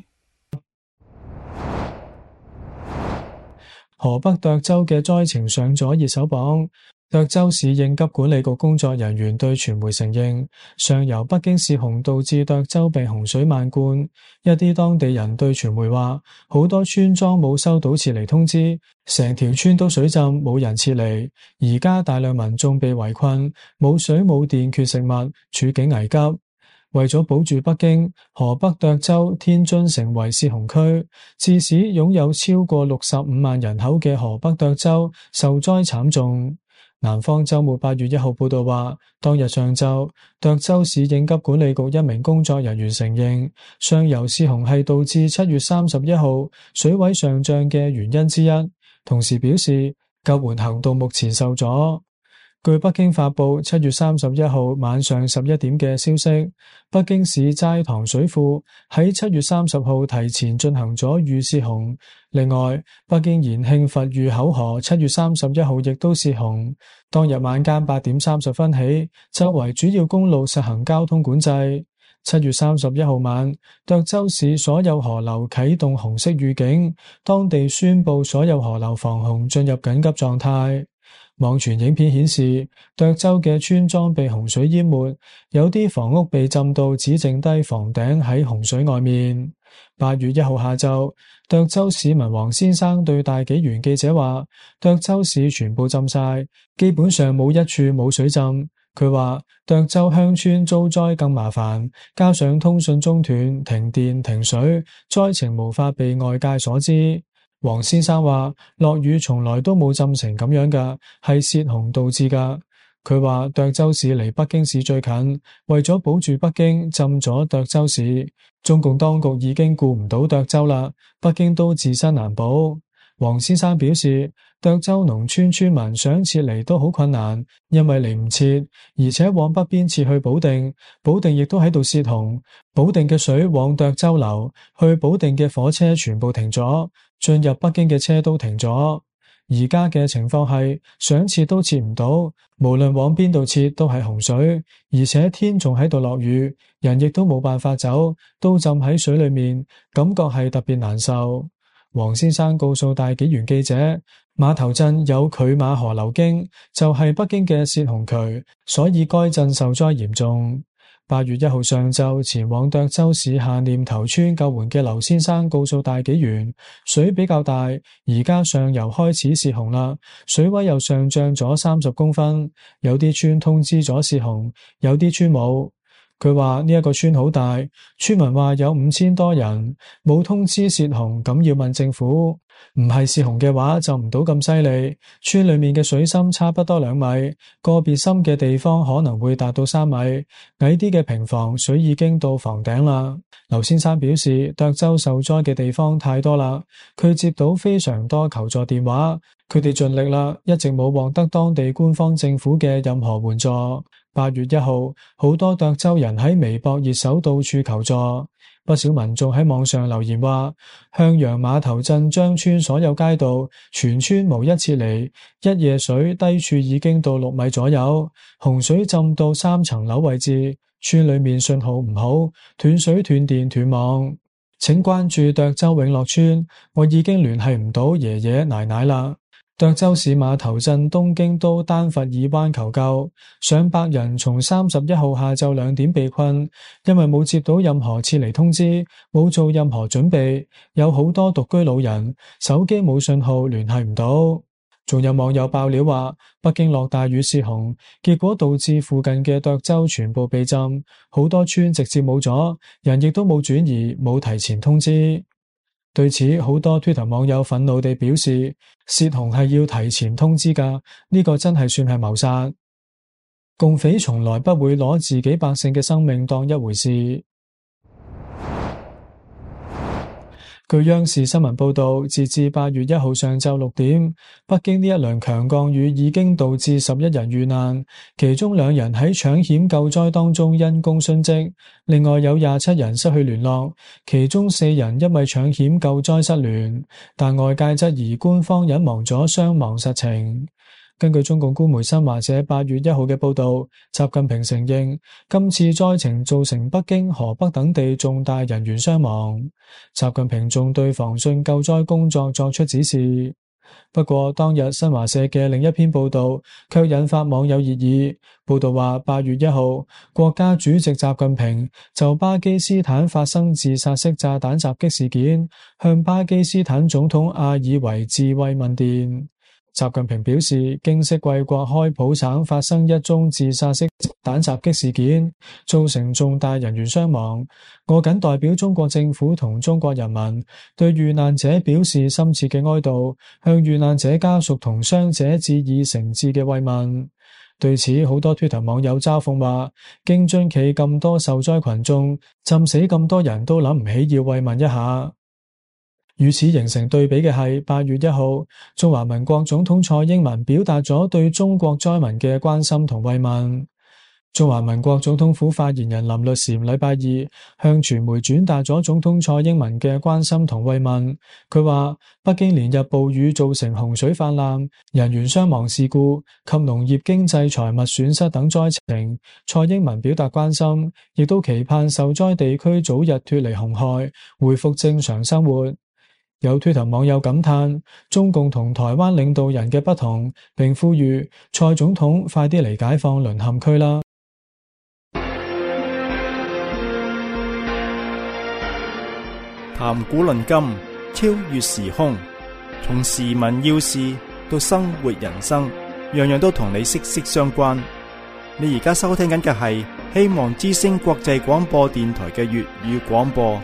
河北涿州嘅災情上咗熱搜榜。涿州市應急管理局工作人員對傳媒承認，上游北京市洪導致涿州被洪水漫灌。一啲當地人對傳媒話，好多村莊冇收到撤離通知，成條村都水浸，冇人撤離。而家大量民眾被圍困，冇水冇電，缺食物，處境危急。為咗保住北京，河北涿州、天津成為泄洪區，致使擁有超過六十五萬人口嘅河北涿州受災慘重。南方周末八月一號報道話，當日上晝，涿州市應急管理局一名工作人員承認，上游泄洪係導致七月三十一號水位上漲嘅原因之一，同時表示救援行動目前受阻。據北京發布七月三十一號晚上十一點嘅消息，北京市齋堂水庫喺七月三十號提前進行咗預泄洪。另外，北京延慶佛峪口河七月三十一號亦都泄洪。當日晚間八點三十分起，周圍主要公路實行交通管制。七月三十一號晚，涿州市所有河流啟動紅色預警，當地宣布所有河流防洪進入緊急狀態。網傳影片顯示，涿州嘅村莊被洪水淹沒，有啲房屋被浸到只剩低房頂喺洪水外面。八月一號下晝，涿州市民黃先生對大紀元記者話，涿州市全部浸晒，基本上冇一處冇水浸。佢話涿州鄉村遭災更麻煩，加上通訊中斷、停電、停水，災情無法被外界所知。黃先生話，落雨從來都冇浸成咁樣噶，係泄洪導致噶。佢話涿州市離北京市最近，為咗保住北京，浸咗涿州市。中共當局已經顧唔到涿州啦，北京都自身難保。黃先生表示，涿州農村村民想撤離都好困難，因為嚟唔切，而且往北邊撤去保定，保定亦都喺度泄洪，保定嘅水往涿州流，去保定嘅火車全部停咗，進入北京嘅車都停咗。而家嘅情況係想撤都撤唔到，無論往邊度撤都係洪水，而且天仲喺度落雨，人亦都冇辦法走，都浸喺水裏面，感覺係特別難受。黃先生告訴大紀元記者，碼頭鎮有拒馬河流經，就係、是、北京嘅泄洪渠，所以該鎮受災嚴重。八月一號上晝前往涿州市下念頭村救援嘅劉先生告訴大紀元，水比較大，而家上游開始泄洪啦，水位又上漲咗三十公分，有啲村通知咗泄洪，有啲村冇。佢話呢一個村好大，村民話有五千多人，冇通知泄洪，咁要問政府。唔係泄洪嘅話就唔到咁犀利，村裏面嘅水深差不多兩米，個別深嘅地方可能會達到三米，矮啲嘅平房水已經到房頂啦。劉先生表示，涿州受災嘅地方太多啦，佢接到非常多求助電話，佢哋盡力啦，一直冇獲得當地官方政府嘅任何援助。八月一號，好多涿州人喺微博熱搜到處求助，不少民眾喺網上留言話，向陽碼頭鎮張村所有街道全村無一撤離，一夜水低處已經到六米左右，洪水浸到三層樓位置，村裏面信號唔好，斷水斷電斷網。請關注涿州永樂村，我已經聯繫唔到爺爺奶奶啦。涿州市碼頭鎮東京都丹佛爾灣求救，上百人從三十一號下晝兩點被困，因為冇接到任何撤離通知，冇做任何準備，有好多獨居老人，手機冇信號，聯繫唔到。 仲有網友爆料話，北京落大雨泄洪，結果導致附近嘅涿州全部被浸，好多村直接冇咗，人亦都冇轉移，冇提前通知。對此，好多 Twitter 網友憤怒地表示，泄洪係要提前通知㗎，呢個真係算係謀殺。共匪從來不會攞自己百姓嘅生命當一回事。據央視新聞報道，截至八月一號上晝六點，北京呢一輪強降雨已經導致十一人遇難，其中兩人喺搶險救災當中因公殉職，另外有廿七人失去聯絡，其中四人因為搶險救災失聯，但外界質疑官方隱瞞咗傷亡實情。根據中共官媒新華社八月一號嘅報道，習近平承認今次災情造成北京、河北等地重大人員傷亡。習近平仲對防汛救災工作作出指示。不過當日新華社嘅另一篇報道卻引發網友熱議。報道話，八月一號，國家主席習近平就巴基斯坦發生自殺式炸彈襲擊事件，向巴基斯坦總統阿爾維致慰問電。習近平表示，經悉貴國開普省發生一宗自殺式彈襲擊事件，造成重大人員傷亡。我謹代表中國政府同中國人民對遇難者表示深切嘅哀悼，向遇難者家屬同傷者致以誠摯嘅慰問。對此，好多 Twitter 網友嘲諷話，京津冀咁多受災群眾，浸死咁多人都諗唔起要慰問一下。與此形成對比嘅係，八月一號，中華民國總統蔡英文表達咗對中國災民嘅關心同慰問。中華民國總統府發言人林律禪禮拜二向傳媒轉達咗總統蔡英文嘅關心同慰問。佢話，北京連日暴雨造成洪水泛濫、人員傷亡事故及農業經濟財物損失等災情，蔡英文表達關心，亦都期盼受災地區早日脫離洪害，恢復正常生活。有 Twitter 網友感嘆中共同台灣領導人嘅不同，並呼籲蔡總統快啲嚟解放淪陷區啦。 談古論今，超越時空，從時聞要事到生活人生，樣樣都同你息息相關。你而家收聽緊嘅係希望之聲國際廣播電台嘅粵語廣播。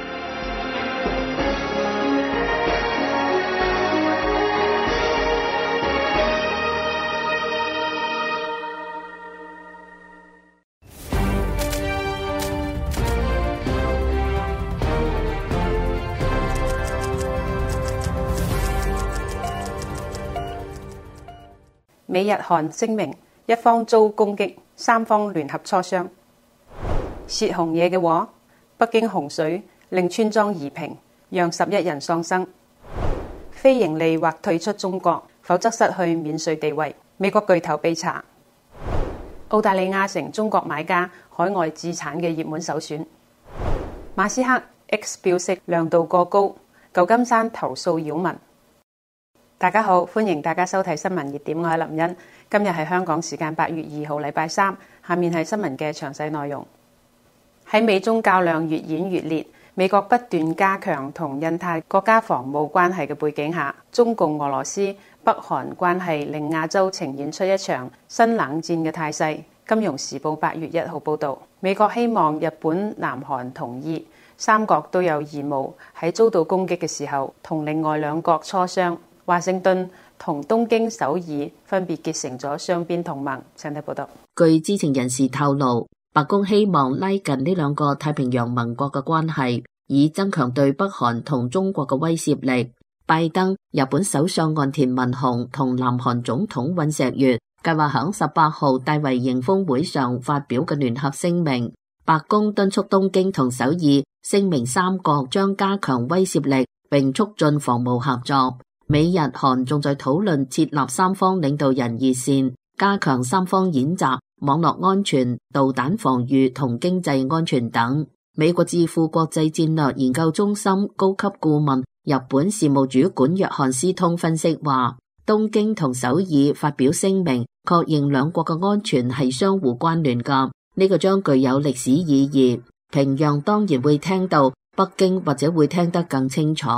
美日韓聲明，一方遭攻擊，三方聯合磋商。泄洪惹嘅禍，北京洪水令村莊夷平，讓十一人喪生。非盈利或退出中國，否則失去免稅地位。美國巨頭被查。澳大利亞成中國買家海外置產嘅熱門首選。馬斯克 X 標示亮度過高，舊金山投訴擾民。大家好，歡迎大家收睇新聞熱點，我係林茵。今日係香港時間八月二號禮拜三，下面係新聞嘅詳細內容。喺美中較量越演越烈，美國不斷加強同印太國家防務關係嘅背景下，中共俄羅斯北韓關係令亞洲呈現出一場新冷戰嘅態勢。金融時報八月一號報道，美國希望日本、南韓同意，三國都有義務喺遭到攻擊嘅時候同另外兩國磋商。華盛頓同東京、首爾分別結成咗雙邊同盟。請睇報道。 據知情人士透露，白宮希望拉近呢兩個太平洋盟國嘅關係，以增強對北韓同中國嘅威懾力。拜登、日本首相岸田文雄同南韓總統尹錫悅計劃響十八號大衛營峰會上發表嘅聯合聲明，白宮敦促東京同首爾聲明三國將加強威懾力，並促進防務合作。美日韓仲在討論設立三方領導人熱線，加強三方演習、網絡安全、導彈防禦同經濟安全等。美國智庫國際戰略研究中心高級顧問、日本事務主管約翰斯通分析話，東京同首爾發表聲明，確認兩國嘅安全係相互關聯㗎，呢個將具有歷史意義。平壤當然會聽到，北京或者會聽得更清楚。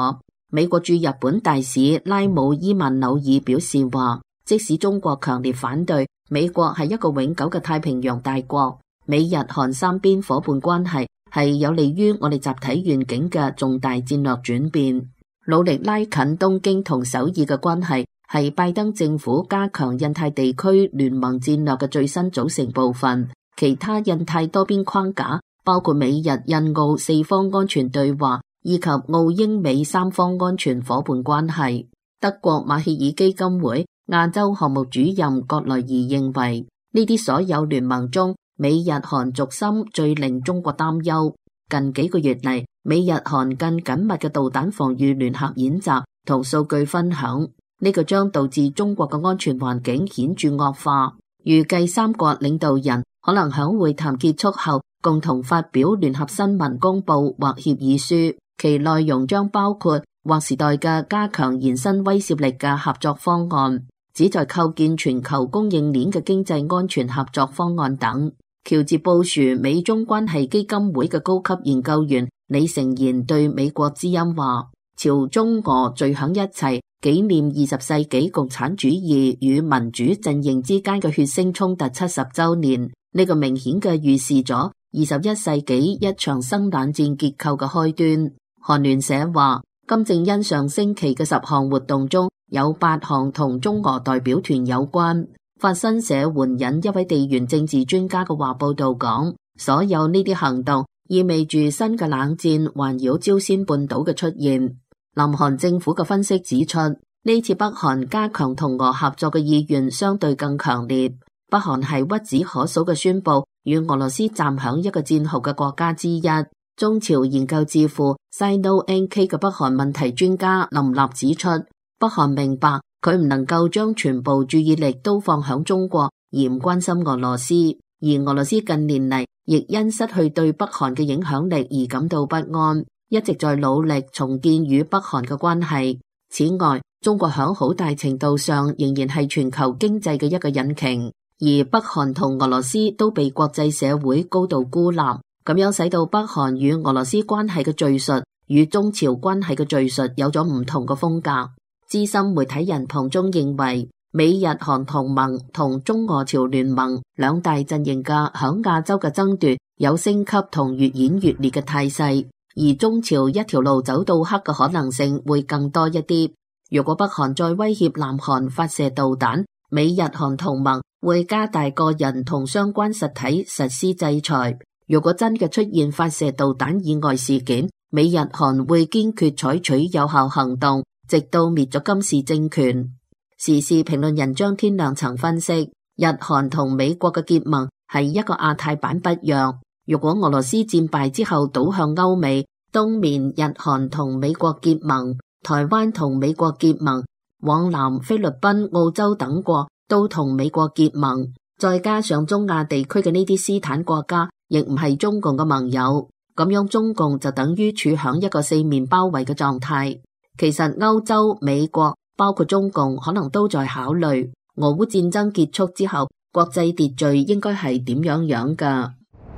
美國駐日本大使拉姆伊曼紐爾表示話，即使中國強烈反對，美國係一個永久嘅太平洋大國，美日韓三邊夥伴關係係有利於我哋集體願景嘅重大戰略轉變。努力拉近東京同首爾嘅關係係拜登政府加強印太地區聯盟戰略嘅最新組成部分。其他印太多邊框架包括美日印澳四方安全對話以及澳英美三方安全夥伴關係。德國馬歇爾基金會亞洲項目主任葛萊爾認為，呢啲所有聯盟中，美日韓軸心最令中國擔憂。近幾個月嚟，美日韓更緊密嘅導彈防禦聯合演習同數據分享，呢個將導致中國嘅安全環境顯著惡化。預計三國領導人可能響會談結束後共同發表聯合新聞公報或協議書，其內容將包括劃時代嘅加強延伸威懾力嘅合作方案，旨在構建全球供應鏈嘅經濟安全合作方案等。喬治布殊美中關係基金會嘅高級研究員李成賢對美國之音話，朝中俄聚響一齊紀念二十世紀共產主義與民主陣營之間嘅血腥衝突七十週年，呢個明顯嘅預示咗二十一世紀一場新冷戰結構嘅開端。韓聯社話，金正恩上星期嘅十項活動中有八項同中俄代表團有關。法新社援引一位地緣政治專家嘅話報道講，所有呢啲行動意味住新嘅冷戰環繞朝鮮半島嘅出現。南韓政府嘅分析指出，呢次北韓加強同俄合作嘅意願相對更強烈。北韓係屈指可數嘅宣布與俄羅斯站響一個戰壕嘅國家之一。中朝研究智庫 Sino N K 嘅北韓問題專家林立指出，北韓明白佢唔能夠將全部注意力都放響中國，而唔關心俄羅斯。而俄羅斯近年嚟亦因失去對北韓嘅影響力而感到不安，一直在努力重建與北韓嘅關係。此外，中國響好大程度上仍然係全球經濟嘅一個引擎，而北韓同俄羅斯都被國際社會高度孤立，咁樣使到北韓與俄羅斯關係嘅敘述與中朝關係嘅敘述有咗唔同嘅風格。資深媒體人龐中認為，美日韓同盟同中俄朝聯盟兩大陣營嘅響亞洲嘅爭奪有升級同越演越烈嘅態勢，而中朝一條路走到黑嘅可能性會更多一啲。如果北韓再威脅南韓發射導彈，美日韓同盟會加大個人同相關實體實施制裁。如果真嘅出現發射導彈意外事件，美日韓會堅決採取有效行動，直到滅咗金氏政權。時事評論人張天亮曾分析，日韓同美國嘅結盟係一個亞太版北約。如果俄羅斯戰敗之後倒向歐美，東面日韓同美國結盟，台灣同美國結盟，往南菲律賓、澳洲等國都同美國結盟，再加上中亞地區嘅呢啲斯坦國家亦唔係中共嘅盟友，咁樣中共就等於處響一個四面包圍嘅狀態。其實歐洲、美國包括中共可能都在考慮俄烏戰爭結束之後國際秩序應該係點樣樣㗎。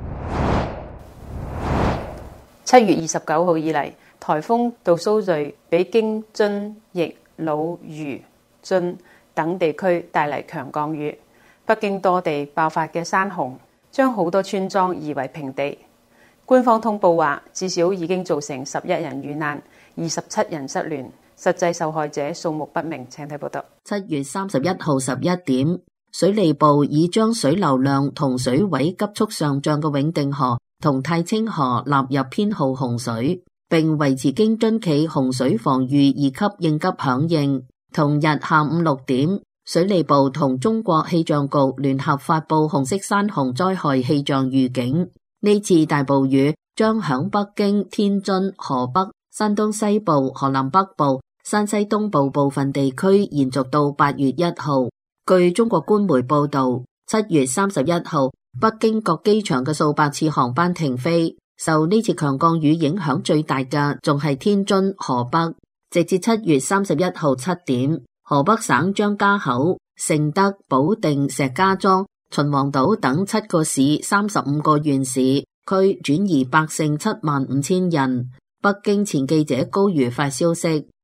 七月二十九號以嚟，颱風杜蘇芮俾京津冀魯豫晉等地區帶嚟強降雨，北京多地爆發嘅山洪將好多村莊夷為平地。官方通報話，至少已經造成十一人遇難，二十七人失聯，實際受害者數目不明。請睇報道。 七月三十一號十一點，水利部已將水流量同水位急速上漲嘅永定河同太清河納入編號洪水，並維持京津冀洪水防禦二級應急響應。同日下午六點，水利部同中國氣象局聯合發布紅色山洪災害氣象預警。呢次大暴雨將響北京、天津、河北、山東西部、河南北部、山西東部部分地區延續到八月一號。據中國官媒報道，七月三十一號，北京各機場嘅數百次航班停飛。受呢次強降雨影響最大嘅仲係天津、河北。直至七月三十一號七點，河北省張家口、承德、保定、石家莊、秦皇島等七個市三十五個縣市區轉移百姓七萬五千人。北京前記者高瑜發消息，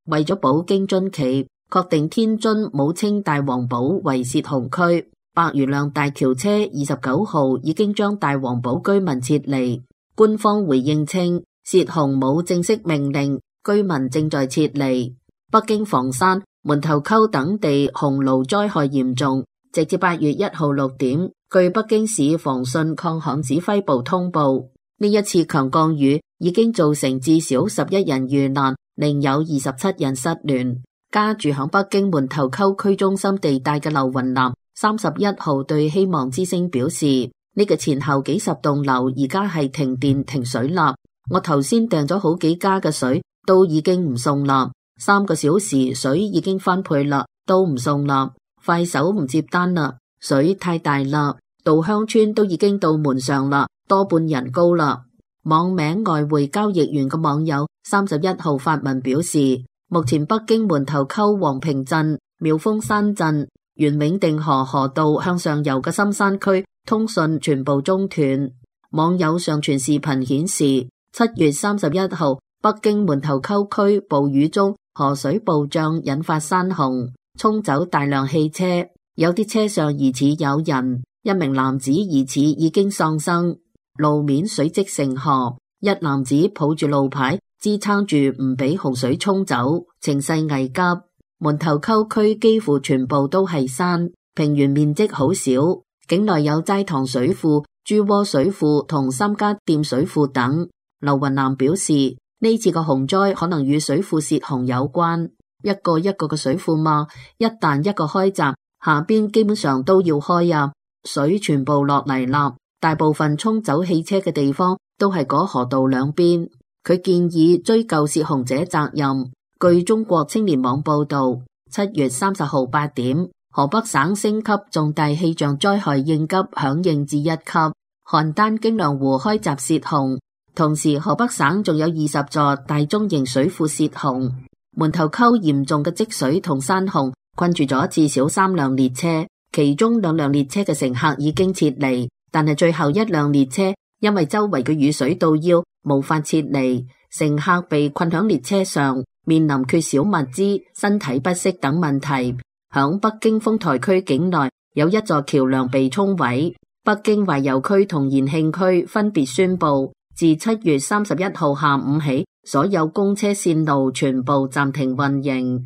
為咗保京津冀，確定天津武清大黃堡為洩洪區。白魚亮大橋車二十九號已經將大黃堡居民撤離。官方回應稱，洩洪冇正式命令，居民正在撤離。北京房山、門頭溝等地洪澇災害嚴重，直至八月一號六點，據北京市防汛抗旱指揮部通報，呢一次強降雨已經造成至少十一人遇難，另有二十七人失聯。家住響北京門頭溝區中心地帶嘅劉雲南三十一號對希望之聲表示，呢個前後幾十棟樓而家係停電停水啦，我頭先訂咗好幾家嘅水都已經唔送啦，三個小時水已經翻倍啦，都唔送啦，快手唔接單啦，水太大啦，稻香村都已經到門上啦，多半人高啦。網名外匯交易員嘅網友三十一號發文表示，目前北京門頭溝黃坪鎮、妙峰山鎮、袁永定河河道向上游嘅深山區通訊全部中斷。網友上傳視頻顯示，七月三十一號北京門頭溝區暴雨中河水暴漲，引發山洪，沖走大量汽車，有啲車上疑似有人，一名男子疑似已經喪生。路面水積成河，一男子抱住路牌支撐住唔俾洪水沖走，情勢危急。門頭溝區幾乎全部都係山，平原面積好少，境內有齋堂水庫、豬窩水庫同三家店水庫等。劉雲南表示，呢次個洪災可能與水庫洩洪有關，一個一個嘅水庫嘛，一旦一個開閘，下邊基本上都要開啊，水全部落嚟啦。大部分沖走汽車嘅地方都係嗰河道兩邊。佢建議追究洩洪者責任。據中國青年網報道，七月三十號八點，河北省升級重大氣象災害應急響應至一級，邯鄲京良湖開閘洩洪。同時，河北省仲有二十座大中型水庫洩洪。門頭溝嚴重嘅積水同山洪困住咗至少三輛列車，其中兩輛列車嘅乘客已經撤離。但係最後一輛列車因為周圍嘅雨水到腰，無法撤離，乘客被困響列車上，面臨缺少物資、身體不適等問題。響北京豐台區境內有一座橋樑被沖毀。北京懷柔區同延慶區分別宣布，自七月三十一號下午起，所有公車線路全部暫停運營。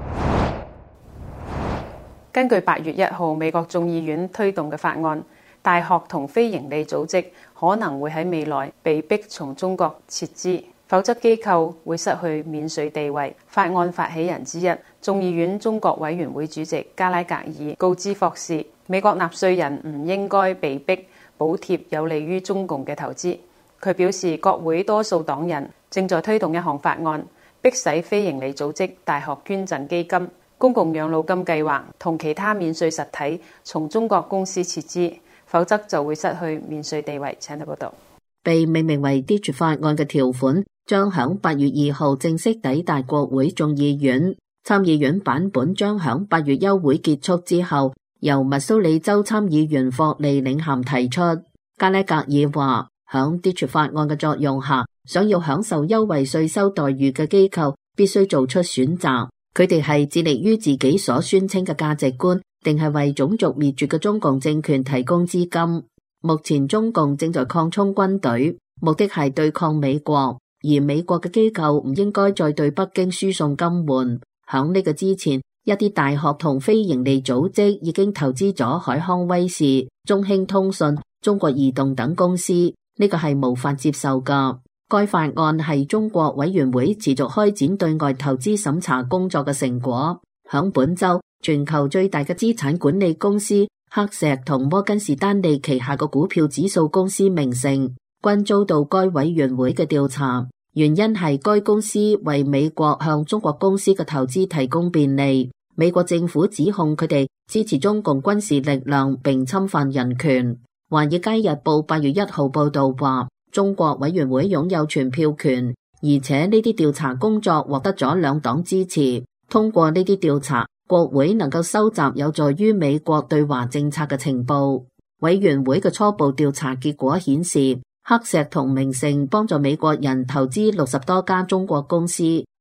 根據八月一號美國眾議院推動嘅法案，大學同非營利組織可能會喺未來被逼從中國撤資，否則機構會失去免稅地位。法案發起人之一，眾議院中國委員會主席加拉格爾告知霍士，美國納稅人唔應該被逼補貼有利於中共嘅投資。佢表示，國會多數黨人正在推動一項法案，迫使非營利組織、大學捐贈基金、公共養老金計劃同其他免稅實體從中國公司撤資，否則就會失去免稅地位。請睇報道。 被命名為 Ditch 法案嘅條款將響八月二號正式抵達國會眾議院，參議院版本將響八月休會結束之後，由密蘇里州參議員霍利領銜提出。加拉格爾話，響 Ditch 法案嘅作用下，想要享受優惠稅收待遇嘅機構必須做出選擇，佢哋係致力於自己所宣稱嘅價值觀，定係為種族滅絕嘅中共政權提供資金。目前中共正在擴充軍隊，目的係對抗美國，而美國嘅機構唔應該再對北京輸送金援。響呢個之前，一啲大學同非營利組織已經投資咗海康威視、中興通訊、中國移動等公司，呢個係無法接受噶。該法案係中國委員會持續開展對外投資審查工作嘅成果。響本周，全球最大嘅資產管理公司黑石同摩根士丹利旗下嘅股票指數公司明晟均遭到該委員會嘅調查，原因係該公司為美國向中國公司嘅投資提供便利。美國政府指控佢哋支持中共軍事力量並侵犯人權。華爾街日報八月一號報道話，中國委員會擁有全票權，而且呢啲調查工作獲得咗兩黨支持。通過呢啲調查，國會能夠收集有助於美國對華政策嘅情報。委員會嘅初步調查結果顯示，黑石同明晟幫助美國人投資六十多家中國公司，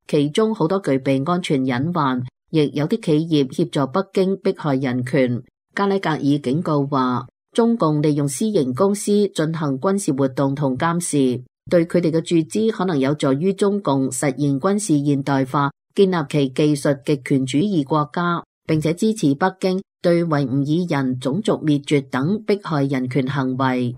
其中好多具備安全隱患，亦有啲企業協助北京迫害人權。加拉格爾警告話，中共利用私營公司進行軍事活動同監視，對佢哋嘅注資可能有助於中共實現軍事現代化，建立其技術極權主義國家，並且支持北京對維吾爾人種族滅絕等迫害人權行為。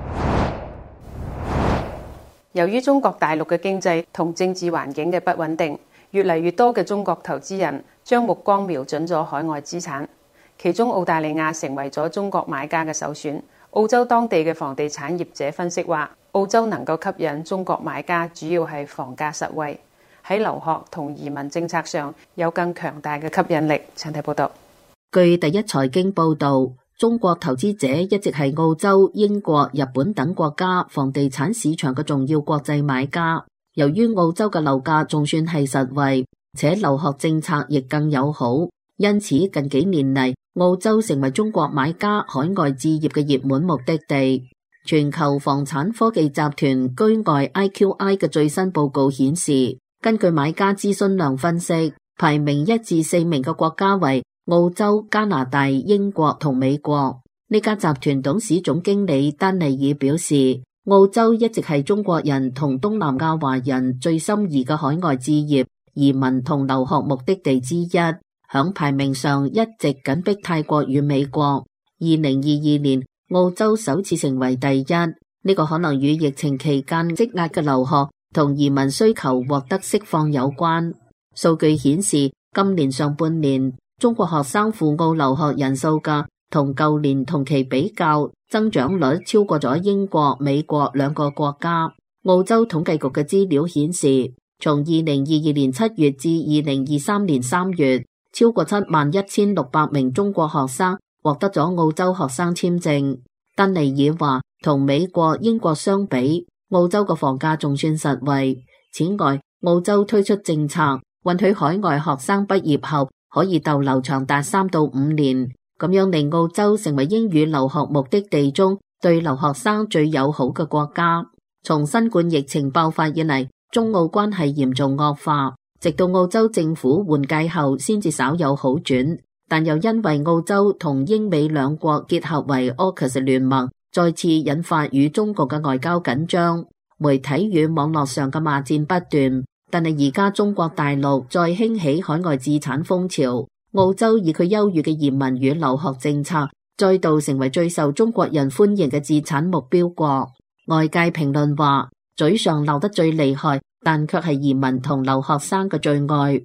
由於中國大陸嘅經濟同政治環境嘅不穩定，越嚟越多嘅中國投資人將目光瞄準咗海外資產，其中澳大利亞成為咗中國買家嘅首選。澳洲當地嘅房地產業者分析話，澳洲能夠吸引中國買家，主要係房價實惠，喺留學同移民政策上有更強大嘅吸引力。請睇報道。 據第一財經報道，中國投資者一直係澳洲、英國、日本等國家房地產市場嘅重要國際買家。由於澳洲嘅樓價仲算係實惠，且留學政策亦更友好，因此近幾年嚟，澳洲成為中國買家海外置業嘅熱門目的地。全球房產科技集團居外 I Q I 嘅最新報告顯示，根據買家諮詢量分析，排名一至四名嘅國家為澳洲、加拿大、英國同美國。呢家集團董事總經理丹尼爾表示，澳洲一直係中國人同東南亞華人最心儀嘅海外置業、移民同留學目的地之一，響排名上一直緊逼泰國與美國。二零二二年，澳洲首次成為第一，呢個可能與疫情期間積壓嘅留學同移民需求獲得釋放有關。數據顯示，今年上半年，中國學生赴澳留學人數嘅同舊年同期比較，增長率超過咗英國、美國兩個國家。澳洲統計局嘅資料顯示，從二零二二年七月至二零二三年三月，超過七萬一千六百名中國學生獲得咗澳洲學生簽證。丹尼爾話，同美國、英國相比，澳洲嘅房價仲算實惠。此外，澳洲推出政策，允許海外學生畢業後可以逗留長達三到五年，咁樣令澳洲成為英語留學目的地中對留學生最友好嘅國家。從新冠疫情爆發以嚟，中澳關係嚴重惡化，直到澳洲政府換屆後先至稍有好轉，但又因為澳洲同英美兩國結合為 AUKUS 聯盟，再次引發與中國嘅外交緊張，媒體與網絡上嘅罵戰不斷。但係而家中國大陸再興起海外置產風潮，澳洲以佢優越嘅移民與留學政策，再度成為最受中國人歡迎嘅置產目標國。外界評論話，嘴上鬧得最厲害，但卻係移民同留學生嘅最愛。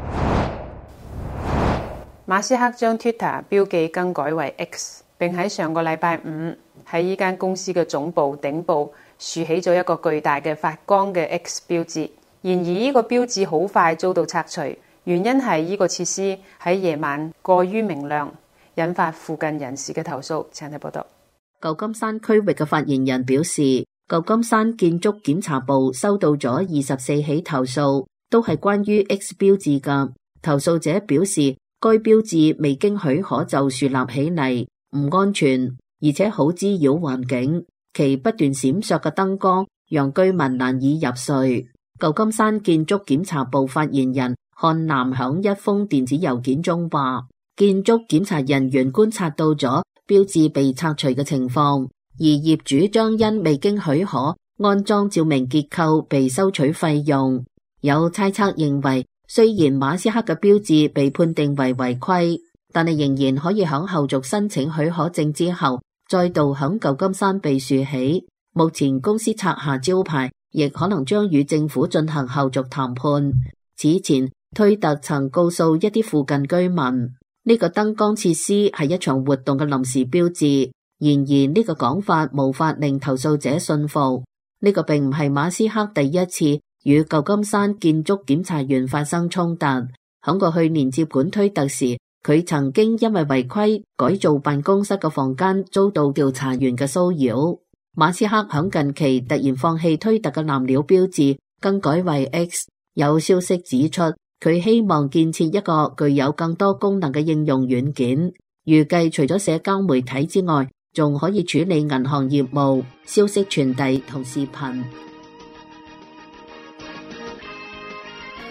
馬斯克將 Twitter 標記更改為 X， 並喺上個禮拜五喺呢間公司嘅總部頂部豎起咗一個巨大嘅發光嘅 X 標誌。然而呢個標誌好快遭到拆除，原因係呢個設施喺夜晚過於明亮，引發附近人士嘅投訴。請睇報道。 舊金山區域嘅發言人表示，舊金山建築檢查部收到咗二十四起投訴，都係關於 X 標誌㗎。投訴者表示，該標誌未經許可就樹立起嚟，唔安全，而且好滋擾環境。其不斷閃爍嘅燈光讓居民難以入睡。舊金山建築檢查部發言人漢南響一封電子郵件中話，建築檢查人員觀察到咗標誌被拆除嘅情況，而業主將因未經許可安裝照明結構被收取費用。有猜測認為，雖然馬斯克嘅標誌被判定為違規，但係仍然可以響後續申請許可證之後，再度響舊金山被豎起。目前公司拆下招牌，亦可能將與政府進行後續談判。此前，推特曾告訴一啲附近居民，呢個燈光設施係一場活動嘅臨時標誌。然而呢個講法無法令投訴者信服。呢個並唔係馬斯克第一次與舊金山建築檢查員發生衝突。響過去年接管推特時，佢曾經因為違規改造辦公室嘅房間遭到調查員嘅騷擾。馬斯克響近期突然放棄推特嘅藍鳥標誌，更改為 X。有消息指出，佢希望建設一個具有更多功能嘅應用軟件，預計除咗社交媒體之外，仲可以處理銀行業務、消息傳遞同視頻。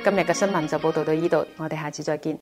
今日嘅新聞就報道到呢度，我哋下次再見。